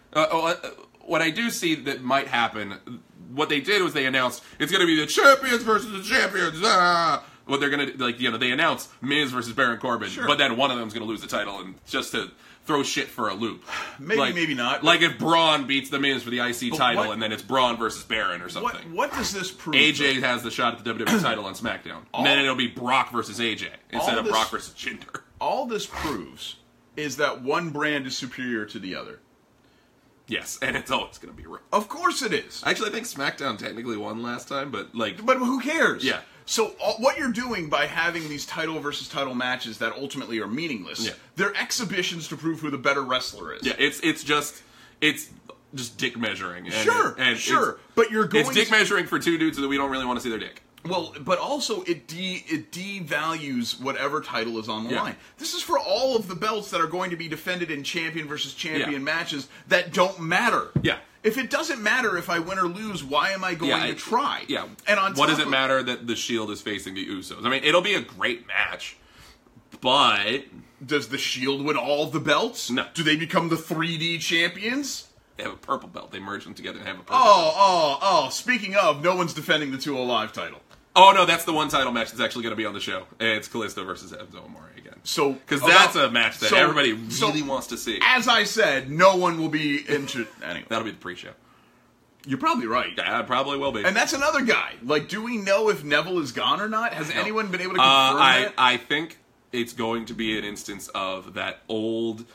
do see that might happen, what they did was they announced it's going to be the champions versus the champions. What they're going to, they announced Miz versus Baron Corbin, but then one of them's going to lose the title, and just to throw shit for a loop. Maybe not. Like if Braun beats the Miz for the IC title, and then it's Braun versus Baron or something. What does this prove? AJ has the shot at the WWE title on SmackDown. And then it'll be Brock versus AJ instead of Brock versus Jinder. All this proves is that one brand is superior to the other. Yes, and it's always going to be Raw. Of course it is. Actually, I think SmackDown technically won last time, but who cares? Yeah. So what you're doing by having these title versus title matches that ultimately are meaningless, they're exhibitions to prove who the better wrestler is. Yeah, it's just dick measuring. And sure. But you're going. It's dick measuring for two dudes that we don't really want to see their dick. Well, but also it devalues whatever title is on the line. This is for all of the belts that are going to be defended in champion versus champion matches that don't matter. Yeah. If it doesn't matter if I win or lose, why am I going to try? Yeah. And on what does it matter that the Shield is facing the Usos? I mean, it'll be a great match, but does the Shield win all the belts? No. Do they become the 3D champions? They have a purple belt. They merge them together and have a purple belt. Oh. Speaking of, no one's defending the 2 Alive title. Oh, no, that's the one title match that's actually going to be on the show. It's Kalisto versus Enzo Amore again. Because that's a match that everybody really wants to see. As I said, no one will be into... Anyway. That'll be the pre-show. You're probably right. Yeah, it probably will be. And that's another guy. Like, do we know if Neville is gone or not? Has anyone been able to confirm that? I think it's going to be an instance of that old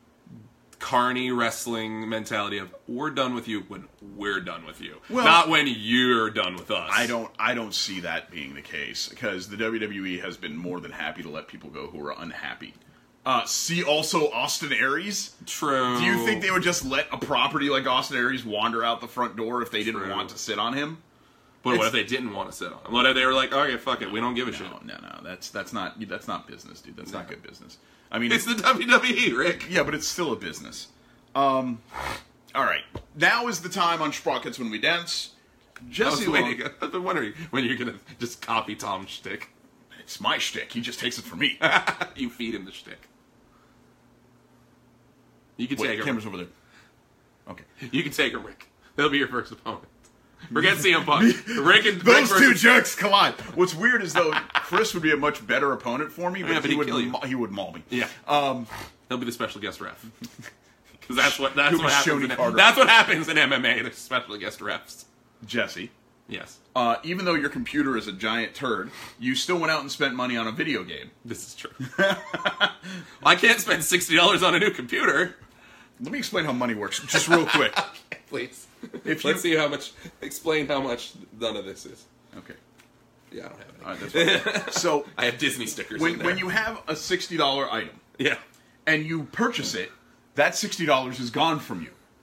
carny wrestling mentality of we're done with you when we're done with you, not when you're done with us. I don't see that being the case because the WWE has been more than happy to let people go who are unhappy. See also Austin Aries. True. Do you think they would just let a property like Austin Aries wander out the front door if they didn't want to sit on him? But what if they didn't want to sit on him? What if they were like, okay, fuck it, we don't give a shit? No, that's not business, dude. That's not good business. I mean, it's the WWE, Rick. Yeah, but it's still a business. All right, now is the time on Sprockets when we dance. Jesse, I've been wondering when you're gonna just copy Tom's shtick. It's my shtick. He just takes it from me. You feed him the shtick. You can take him. Camera's over there. Okay. You can take him, Rick. He'll be your first opponent. Forget CM Punk. Those two jerks collide. What's weird is though Chris would be a much better opponent for me, but he would maul me. Yeah. He'll be the special guest ref. Because that's what happens in MMA. There's special guest refs. Jesse. Yes. Even though your computer is a giant turd, you still went out and spent money on a video game. This is true. I can't spend $60 on a new computer. Let me explain how money works, just real quick. Okay, please. Let's see how much. Explain how much none of this is. Okay. Yeah, I don't have any. All right, that's fine. So I have Disney stickers. When you have a $60 item, yeah, and you purchase it, that $60 is gone from you.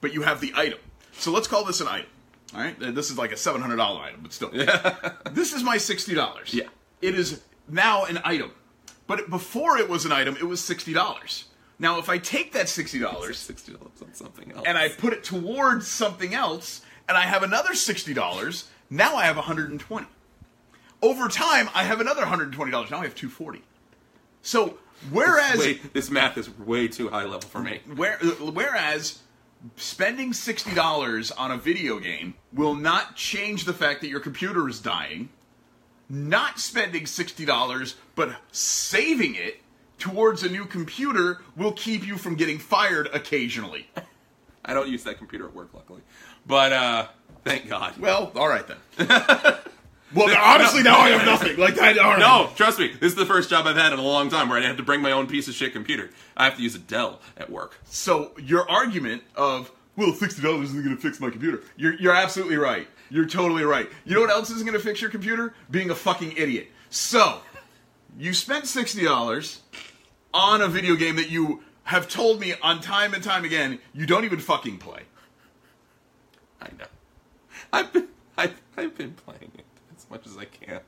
but you have the item. So let's call this an item. All right, this is like a $700 item, but still. This is my $60. Yeah. It is now an item. But before it was an item, it was $60. Now, if I take that $60 $60 on something else, and I put it towards something else, and I have another $60, now I have $120. Over time, I have another $120. Now I have $240. So, whereas this math is way too high level for me. Whereas spending $60 on a video game will not change the fact that your computer is dying. Not spending $60, but saving it towards a new computer will keep you from getting fired occasionally. I don't use that computer at work, luckily. But, thank God. Well, all right then. Well, honestly, now I have nothing. Like that. All right. No, trust me. This is the first job I've had in a long time where I have to bring my own piece of shit computer. I have to use a Dell at work. So your argument of, well, $60 isn't going to fix my computer. You're absolutely right. You're totally right. You know what else isn't going to fix your computer? Being a fucking idiot. So, you spent $60 on a video game that you have told me on time and time again you don't even fucking play. I know. I've been playing it as much as I can.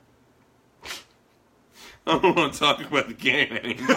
I don't want to talk about the game anymore.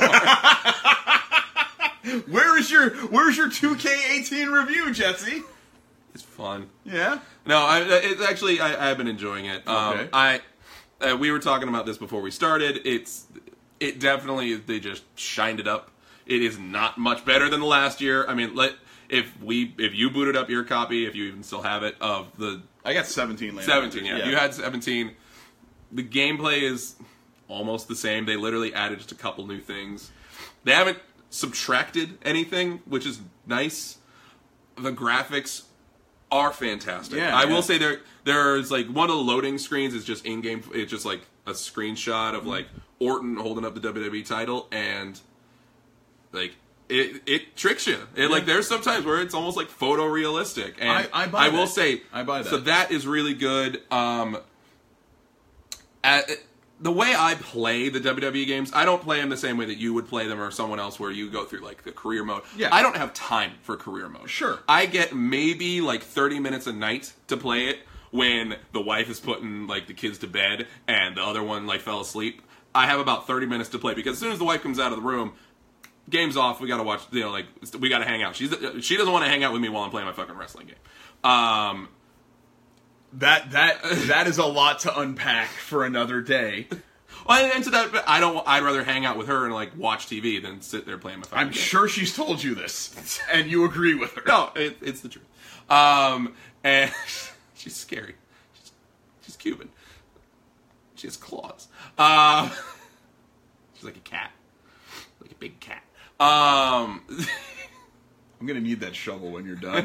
Where's your 2K18 review, Jesse? It's fun. Yeah? No, it's actually I've been enjoying it. Okay. We were talking about this before we started. It definitely, they just shined it up. It is not much better than the last year. I mean, if you booted up your copy, if you even still have it, of the I got 17 later. 17, yeah. You had 17. The gameplay is almost the same. They literally added just a couple new things. They haven't subtracted anything, which is nice. The graphics are fantastic. Yeah, I will say there's like one of the loading screens is just in-game. It's just like a screenshot of like Orton holding up the WWE title, and like it tricks you. Like there's sometimes where it's almost like photorealistic, and I will say I buy that. So that is really good. The way I play the WWE games, I don't play them the same way that you would play them or someone else where you go through like the career mode. Yeah. I don't have time for career mode. Sure. I get maybe like 30 minutes a night to play it when the wife is putting like the kids to bed and the other one like fell asleep. I have about 30 minutes to play because as soon as the wife comes out of the room, game's off, we gotta watch, like we gotta hang out. She doesn't want to hang out with me while I'm playing my fucking wrestling game. That is a lot to unpack for another day. Well, and to that, I'd rather hang out with her and like watch TV than sit there playing my fucking game. sure she's told you this, and you agree with her. No, it's the truth. And she's scary. She's Cuban. She has claws. She's like a cat, like a big cat. I'm gonna need that shovel when you're done.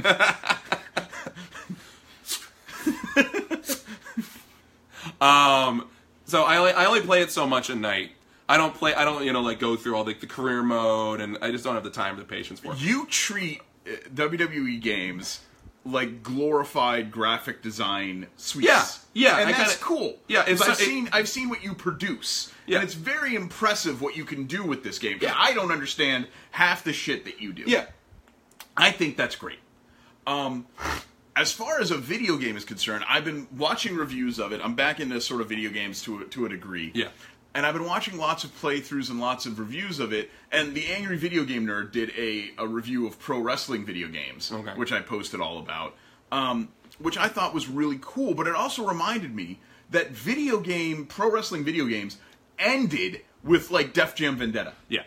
So I only play it so much a night. I don't like go through all the career mode, and I just don't have the time or the patience for it. You treat WWE games like glorified graphic design suites. Yeah, and that's cool. Yeah, I've seen what you produce, yeah. And it's very impressive what you can do with this game. Yeah. I don't understand half the shit that you do. Yeah, I think that's great. As far as a video game is concerned, I've been watching reviews of it. I'm back into sort of video games to a degree. Yeah. And I've been watching lots of playthroughs and lots of reviews of it. And the Angry Video Game Nerd did a review of pro wrestling video games, okay. which I posted all about, which I thought was really cool. But it also reminded me that pro wrestling video games ended with, like, Def Jam Vendetta. Yeah.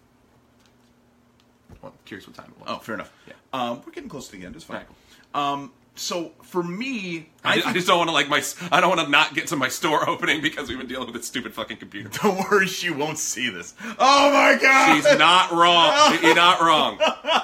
Well, curious what time it was. Oh, fair enough. Yeah. We're getting close to the end. It's fine. Right. So for me, I just don't want to I don't want to not get to my store opening because we've been dealing with this stupid fucking computer. Don't worry, she won't see this. Oh my god! She's not wrong. You're not wrong.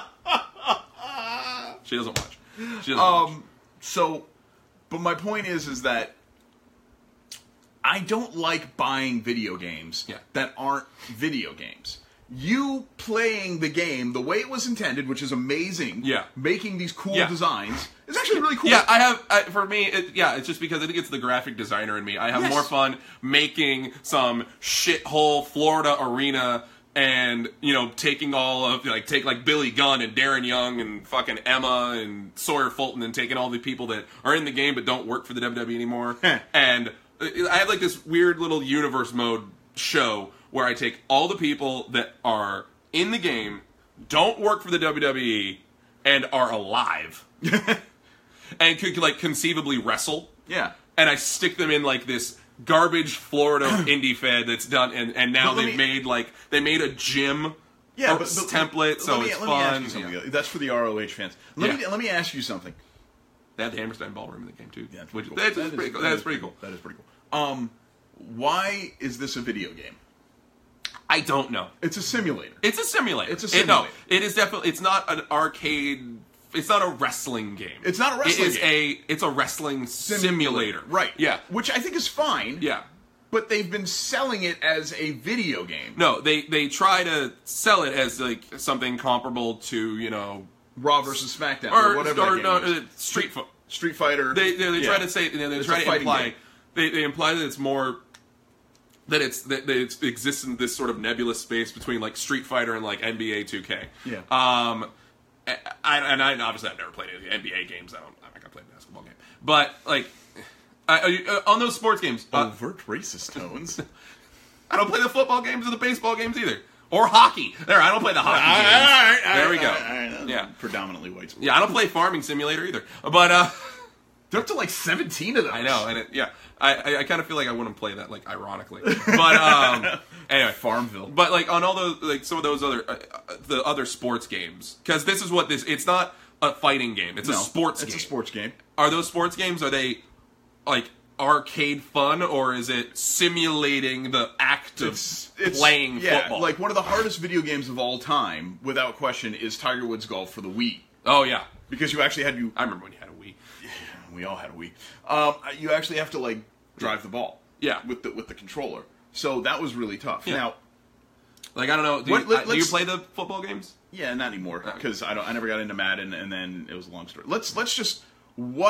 She doesn't watch. She doesn't watch. So, but my point is that I don't like buying video games that aren't video games. You playing the game the way it was intended, which is amazing. Yeah. Making these cool designs is actually really cool. Yeah, for me, it's just because I think it's the graphic designer in me. I have more fun making some shithole Florida arena and taking all of take like Billy Gunn and Darren Young and fucking Emma and Sawyer Fulton and taking all the people that are in the game but don't work for the WWE anymore. And I have like this weird little universe mode show where I take all the people that are in the game, don't work for the WWE, and are alive, and could like conceivably wrestle. Yeah. And I stick them in like this garbage Florida indie fed that's done, and now they made a gym template, so it's fun. Let me ask you something. That's for the ROH fans. Let me ask you something. They have the Hammerstein Ballroom in the game too. Yeah, that's pretty cool. That's pretty cool. That is pretty cool. Why is this a video game? I don't know. It's a simulator. It's a simulator. It is definitely. It's not an arcade. It's not a wrestling game. It's not a wrestling game. It's a wrestling simulator. Right. Yeah. Which I think is fine. Yeah. But they've been selling it as a video game. No, they try to sell it as like something comparable to Raw versus SmackDown or whatever. Street Fighter. They try to say they try to imply they imply that it's more that it exists in this sort of nebulous space between like Street Fighter and like NBA 2K. Yeah. I obviously I've never played any NBA games. I'm not gonna play a basketball game, but like on those sports games, overt racist tones. I don't play the football games or the baseball games either, or hockey. I don't play the hockey games. There we go. Yeah, predominantly white sports. Yeah, I don't play Farming Simulator either, but they're up to like 17 of those. I know, and I kind of feel like I wouldn't play that like ironically, but anyway, Farmville. But like on all those like some of those other the other sports games, because this is what it's not a fighting game, it's a sports game. It's a sports game. Are those sports games, are they like arcade fun, or is it simulating the act of playing football? Like one of the hardest video games of all time, without question, is Tiger Woods Golf for the Wii. Oh yeah, because you actually had to. I remember when you had a Wii. We all had a Wii. You actually have to like drive the ball. Yeah. With the controller. So that was really tough. Yeah. Now, like I don't know. Do you play the football games? Yeah, not anymore because I never got into Madden, and then it was a long story. Let's just and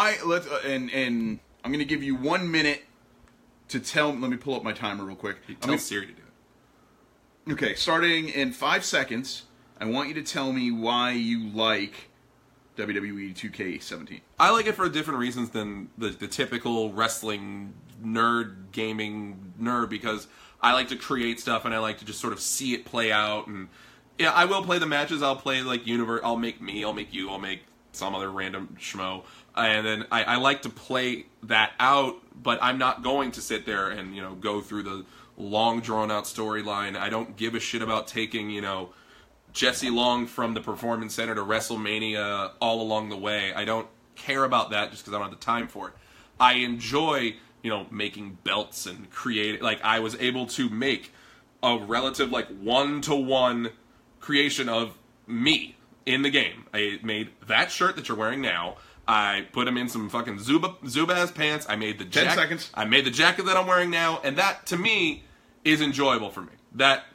I'm going to give you 1 minute to tell. Let me pull up my timer real quick. Tell Siri to do it. Okay, starting in 5 seconds. I want you to tell me why you like WWE 2K17. I like it for different reasons than the typical wrestling nerd, gaming nerd, because I like to create stuff and I like to just sort of see it play out. And yeah, I will play the matches. I'll play like universe. I'll make me. I'll make you. I'll make some other random schmo. And then I like to play that out, but I'm not going to sit there and go through the long drawn out storyline. I don't give a shit about taking Jesse Long from the Performance Center to WrestleMania all along the way. I don't care about that just because I don't have the time for it. I enjoy, making belts and creating. Like, I was able to make a relative, like, one-to-one creation of me in the game. I made that shirt that you're wearing now. I put him in some fucking Zubaz pants. I made the 10 seconds. I made the jacket that I'm wearing now, and that, to me, is enjoyable for me.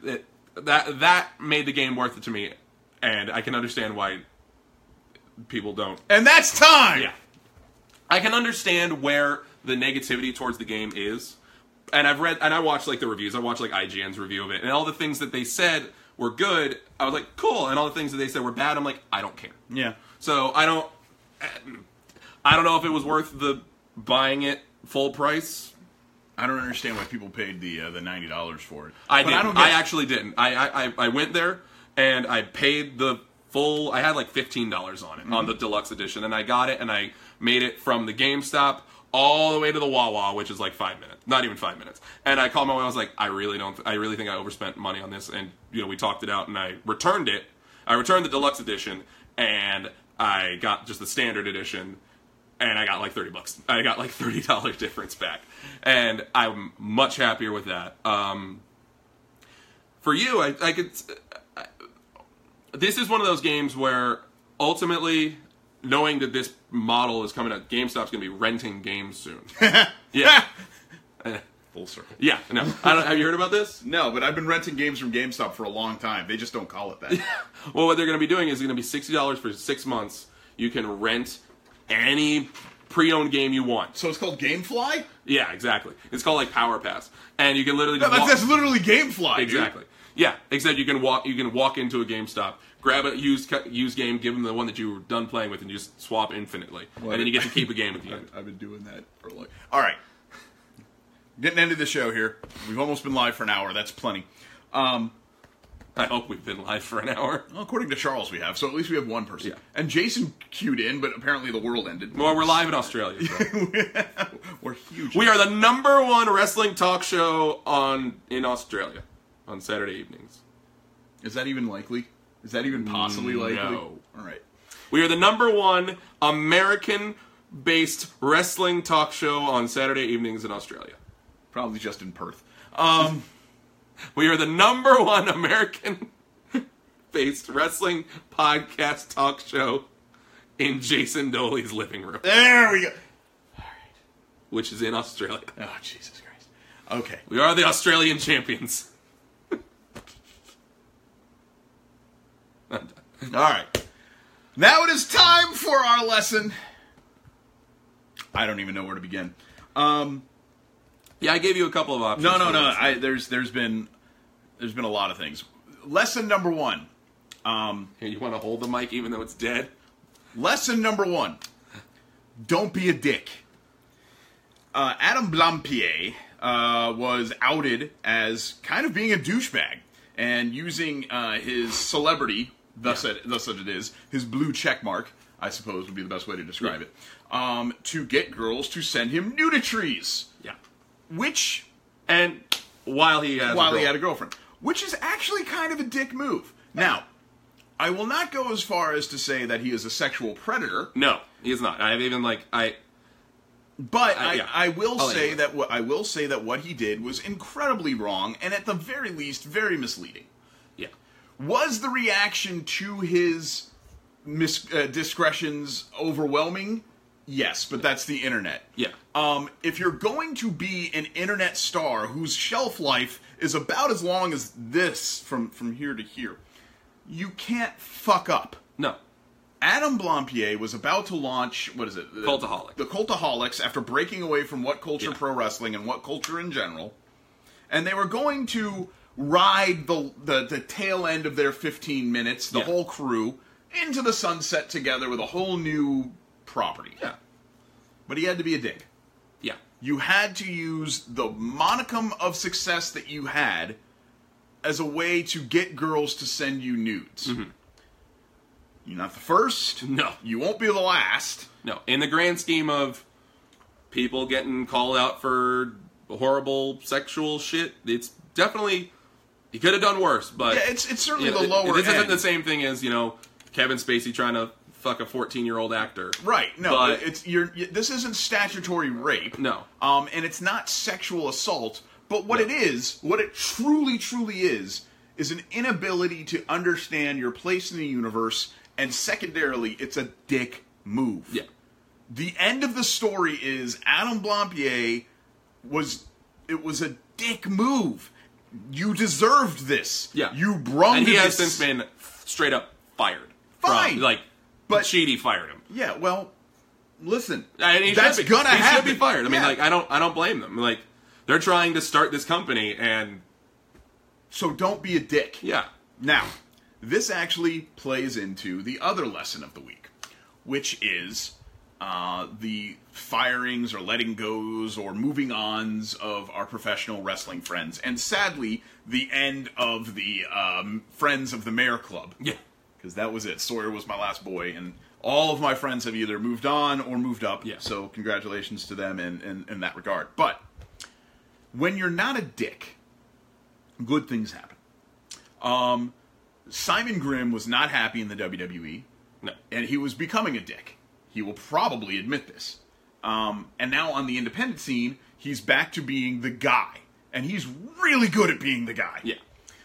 That made the game worth it to me, and I can understand why people don't. And that's time! Yeah. I can understand where the negativity towards the game is, and I watched like the reviews. I watched like IGN's review of it, and all the things that they said were good, I was like, cool, and all the things that they said were bad, I'm like, I don't care. Yeah. So I don't know if it was worth the buying it full price. I don't understand why people paid the $90 for it. I actually didn't. I went there and I paid the full. I had like $15 on it on the deluxe edition, and I got it and I made it from the GameStop all the way to the Wawa, which is like 5 minutes, not even 5 minutes. And I called my wife. I was like, I really think I overspent money on this, and we talked it out, and I returned it. I returned the deluxe edition, and I got just the standard edition. And I got like $30. I got like $30 difference back, and I'm much happier with that. For you, I could. This is one of those games where ultimately, knowing that this model is coming out, GameStop's going to be renting games soon. Yeah, full circle. Yeah, no. Have you heard about this? No, but I've been renting games from GameStop for a long time. They just don't call it that. Well, what they're going to be doing is going to be $60 for 6 months. You can rent any pre-owned game you want. So it's called GameFly? Yeah, exactly. It's called like Power Pass, and you can literally just that's literally GameFly. Exactly. Dude. Yeah, except you can walk into a GameStop, grab a used game, give them the one that you were done playing with, and you just swap infinitely, and then you get to keep a game at the end. I've been doing that for like. All right, getting into the show here. We've almost been live for an hour. That's plenty. I hope we've been live for an hour. Well, according to Charles, we have. So at least we have one person. Yeah. And Jason queued in, but apparently the world ended. Well, we're live in Australia. So. We're huge. We are the #1 wrestling talk show in Australia on Saturday evenings. Is that even likely? Is that even possibly likely? No. All right. We are the #1 American-based wrestling talk show on Saturday evenings in Australia. Probably just in Perth. We are the #1 American-based wrestling podcast talk show in Jason Doley's living room, There we go. which is in Australia. Oh, Jesus Christ. Okay. We are the Australian champions. All right. Now it is time for our lesson. I don't even know where to begin. Yeah, I gave you a couple of options. No. There's been a lot of things. Lesson number 1. Here, you want to hold the mic even though it's dead? Lesson number 1. Don't be a dick. Adam Blampied was outed as kind of being a douchebag and using his celebrity, thus it is, his blue check mark, I suppose would be the best way to describe it, to get girls to send him nuditries. Yeah. And while he had a girlfriend. Which is actually kind of a dick move. Now, I will not go as far as to say that he is a sexual predator. No, he is not. But yeah. I will say that what he did was incredibly wrong, and at the very least, very misleading. Yeah. Was the reaction to his discretions overwhelming? Yes, but that's the internet. Yeah. If you're going to be an internet star whose shelf life is about as long as this from here to here, you can't fuck up. No. Adam Blampied was about to launch, what is it? Cultaholic. The Cultaholics, after breaking away from What Culture Pro Wrestling and What Culture in general. And they were going to ride the tail end of their 15 minutes, the whole crew, into the sunset together with a whole new property. Yeah. But he had to be a dick. Yeah. You had to use the monicum of success that you had as a way to get girls to send you nudes. Mm-hmm. You're not the first. No. You won't be the last. No. In the grand scheme of people getting called out for horrible sexual shit, it's definitely... He could have done worse, but... Yeah, it's certainly the lower This isn't end. the same thing as, Kevin Spacey trying to fuck a 14-year-old actor. Right. No, but, this isn't statutory rape. No. And it's not sexual assault. But what it truly, truly is an inability to understand your place in the universe, and secondarily, it's a dick move. Yeah. The end of the story is Adam Blampied was a dick move. You deserved this. Yeah. You brung And he this. has since been straight up fired. Fine. But Cheedy fired him. Yeah, well, listen. And that's gonna happen. He should be fired. I mean, Yeah. I don't blame them. They're trying to start this company, and So don't be a dick. yeah. Now, this actually plays into the other lesson of the week, which is the firings or letting goes or moving ons of our professional wrestling friends. And sadly, the end of the Friends of the Mayor Club. Yeah. Because that was it. Sawyer was my last boy, and all of my friends have either moved on or moved up. Yeah. So congratulations to them in that regard. But when you're not a dick, good things happen. Simon Grimm was not happy in the WWE. No. And he was becoming a dick. He will probably admit this. And now on the independent scene, he's back to being the guy. And he's really good at being the guy. Yeah.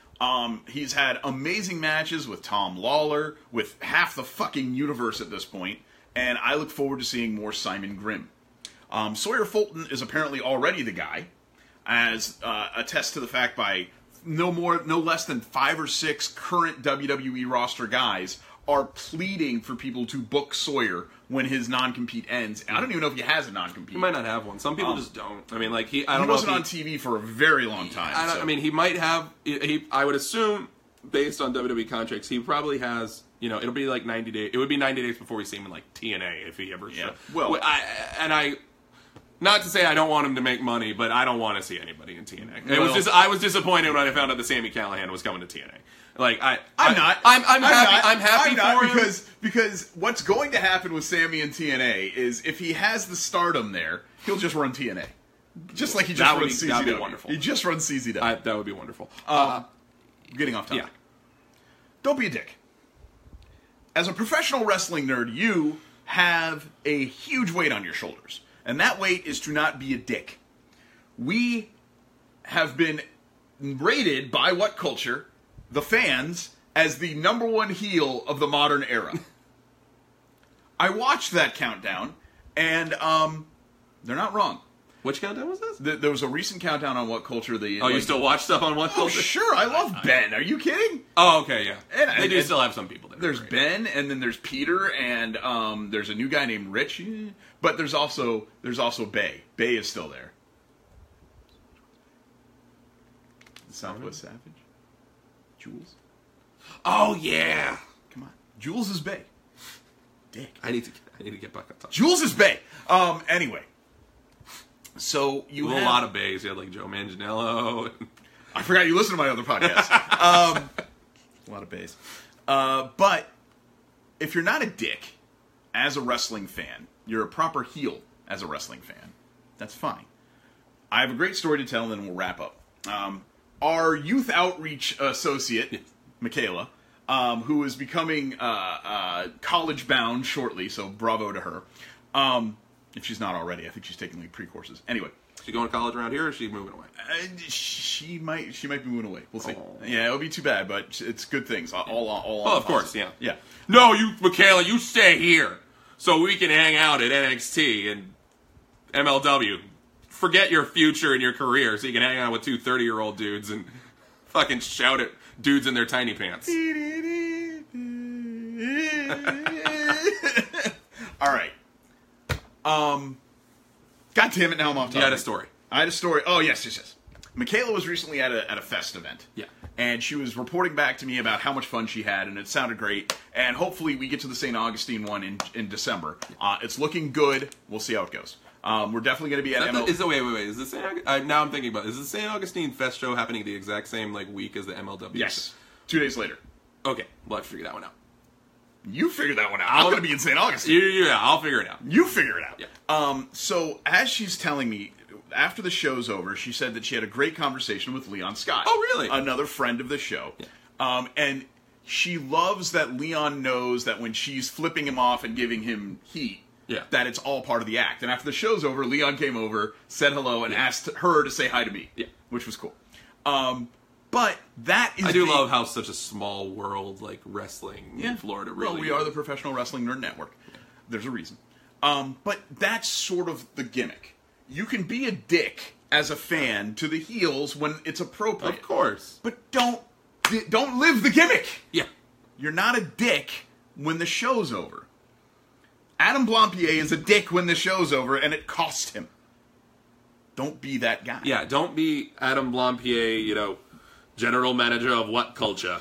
He's had amazing matches with Tom Lawler, with half the fucking universe at this point, and I look forward to seeing more Simon Grimm. Sawyer Fulton is apparently already the guy, as attest to the fact by no less than 5 or 6 current WWE roster guys are pleading for people to book Sawyer when his non-compete ends. I don't even know if he has a non-compete. He might not have one. Some people just don't. I mean, like I don't He know. wasn't on TV for a very long time. I mean, he might have. I would assume, based on WWE contracts, he probably has. You know, it'll be like 90 days. It would be 90 days before we see him in like TNA if he ever. Yeah. Well, not to say I don't want him to make money, but I don't want to see anybody in TNA. It was just I was disappointed when I found out that Sami Callihan was coming to TNA. Like I'm happy. I'm happy for him because what's going to happen with Sami in TNA is if he has the stardom there, he'll just run TNA, just like he just runs CZW. That'd be wonderful. He just runs CZW. That would be wonderful. Getting off topic. Yeah. Don't be a dick. As a professional wrestling nerd, you have a huge weight on your shoulders. And that weight is to not be a dick. We have been rated by What Culture, the fans, as the #1 heel of the modern era. I watched that countdown, and they're not wrong. Which countdown was this? There was a recent countdown on What Culture. You still watch stuff on What Culture? Oh, sure. I love Ben. Are you kidding? Oh, okay, yeah. And they do still have some people there. There's Ben, and then there's Peter, and there's a new guy named Rich. But there's also Bay. Bay is still there. Southwest Savage? Jules? Oh, yeah. Come on. Jules is Bay. Dick. I need to get back on top. Jules is Bay. Anyway. So you have a lot of bays. You had like Joe Manganiello. I forgot you listened to my other podcast. A lot of bays. But if you're not a dick as a wrestling fan, you're a proper heel as a wrestling fan. That's fine. I have a great story to tell, and then we'll wrap up. Our youth outreach associate, Michaela, who is becoming college-bound shortly, so bravo to her. If she's not already. I think she's taking like pre-courses. Anyway. Is she going to college around here, or is she moving away? She might be moving away. We'll see. Oh. Yeah, it would be too bad, but it's good things. All of course, yeah. Yeah. No, Michaela, you stay here so we can hang out at NXT and MLW. Forget your future and your career so you can hang out with two 30-year-old dudes and fucking shout at dudes in their tiny pants. All right. God damn it, now I'm off topic. You had a story. I had a story. Oh, yes. Michaela was recently at a fest event. Yeah. And she was reporting back to me about how much fun she had, and it sounded great. And hopefully we get to the St. Augustine one in December. It's looking good. We'll see how it goes. We're definitely going to be at MLW. Wait. Is the now I'm thinking about it. Is the St. Augustine Fest show happening the exact same week as the MLW? Yes. 2 days later. Okay. We'll have to figure that one out. You figure that one out. I'm going to be in St. Augustine. Yeah, I'll figure it out. You figure it out. Yeah. So as she's telling me, after the show's over, she said that she had a great conversation with Leon Scott. Oh, really? Another friend of the show. Yeah. And she loves that Leon knows that when she's flipping him off and giving him heat, that it's all part of the act. And after the show's over, Leon came over, said hello, and asked her to say hi to me. Yeah. Which was cool. But that is I do love how such a small world like wrestling in Florida really. Well, we are the Professional Wrestling Nerd Network. Yeah. There's a reason. But that's sort of the gimmick. You can be a dick as a fan to the heels when it's appropriate. Of course. But don't live the gimmick. Yeah. You're not a dick when the show's over. Adam Blampier is a dick when the show's over, and it cost him. Don't be that guy. Yeah, don't be Adam Blampier, general manager of What Culture.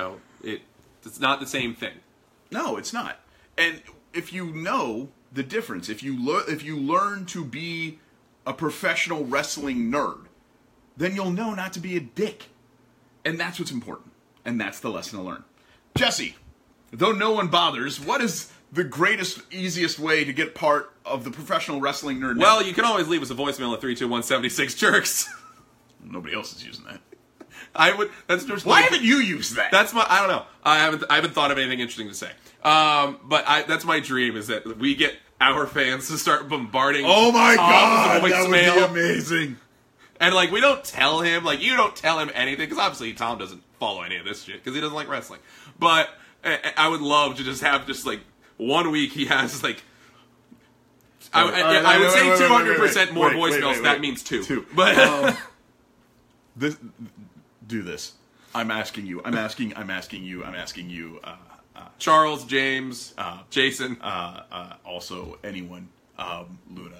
It's not the same thing. No, it's not. And if you know the difference, if you learn to be a professional wrestling nerd, then you'll know not to be a dick. And that's what's important. And that's the lesson to learn. Jesse, though no one bothers, what is the greatest, easiest way to get part of the Professional Wrestling Nerd Network? Well, you can always leave us a voicemail at 321-76 jerks. Nobody else is using that. That's just why haven't you used that? I don't know. I haven't thought of anything interesting to say. But that's my dream is that we get our fans to start bombarding. Oh my god, that would be amazing. And we don't tell him, you don't tell him anything because obviously Tom doesn't follow any of this shit because he doesn't like wrestling. But I would love to just have 1 week he has I would say 200% more voicemails. That means two. But do this. I'm asking you. Charles, James, Jason. Also, anyone, Luna,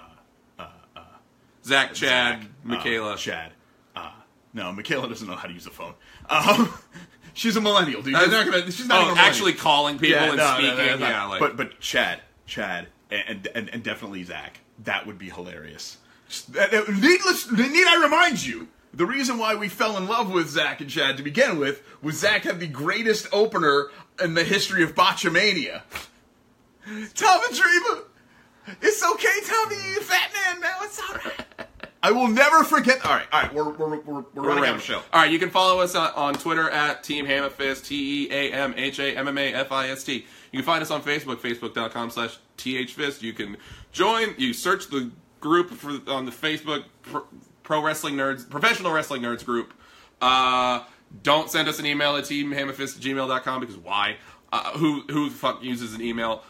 Zach, Chad, Zach, Michaela. Chad. No, Michaela doesn't know how to use a phone. She's a millennial, dude. She's not even a millennial. Actually calling people and no, speaking. no. Yeah, like, but Chad, and definitely Zach. That would be hilarious. Need I remind you, the reason why we fell in love with Zach and Chad to begin with was Zach had the greatest opener in the history of Botchamania. Tom and Dreamer, it's okay, Tommy, you fat man. Now it's all right. I will never forget. All right. We're running out of show. All right, you can follow us on Twitter at Team Hammerfist, TEAMHAMMAFIST. You can find us on Facebook, facebook.com/THFist. You can join. You search the group on the Facebook Pro Wrestling Nerds, Professional Wrestling Nerds group. Don't send us an email at teamhammerfist@gmail.com because why? Who the fuck uses an email?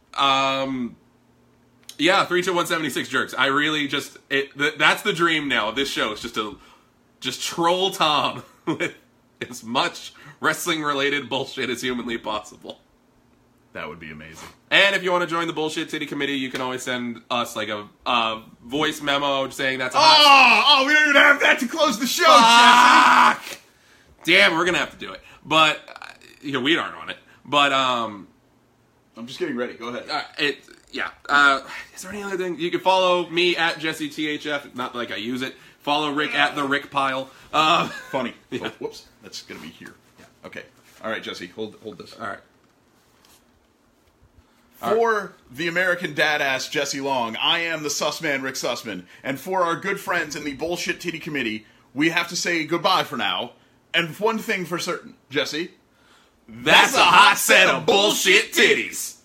Yeah, 32176 jerks. I really that's the dream now of this show. It's just troll Tom with as much wrestling related bullshit as humanly possible. That would be amazing. And if you want to join the Bullshit Titty Committee, you can always send us like a voice memo saying that's a hot... we don't even have that to close the show, Jesse. Damn, we're gonna have to do it. But we aren't on it. But I'm just getting ready. Go ahead. Is there any other thing? You can follow me at JesseTHF. Not like I use it. Follow Rick at the Rick Pile. Funny. Yeah. Oh, whoops. That's gonna be here. Yeah. Okay. All right, Jesse. Hold this. All right. For the American dad-ass Jesse Long, I am the Sussman Rick Sussman. And for our good friends in the Bullshit Titty Committee, we have to say goodbye for now. And one thing for certain, Jesse. That's a hot set of bullshit titties.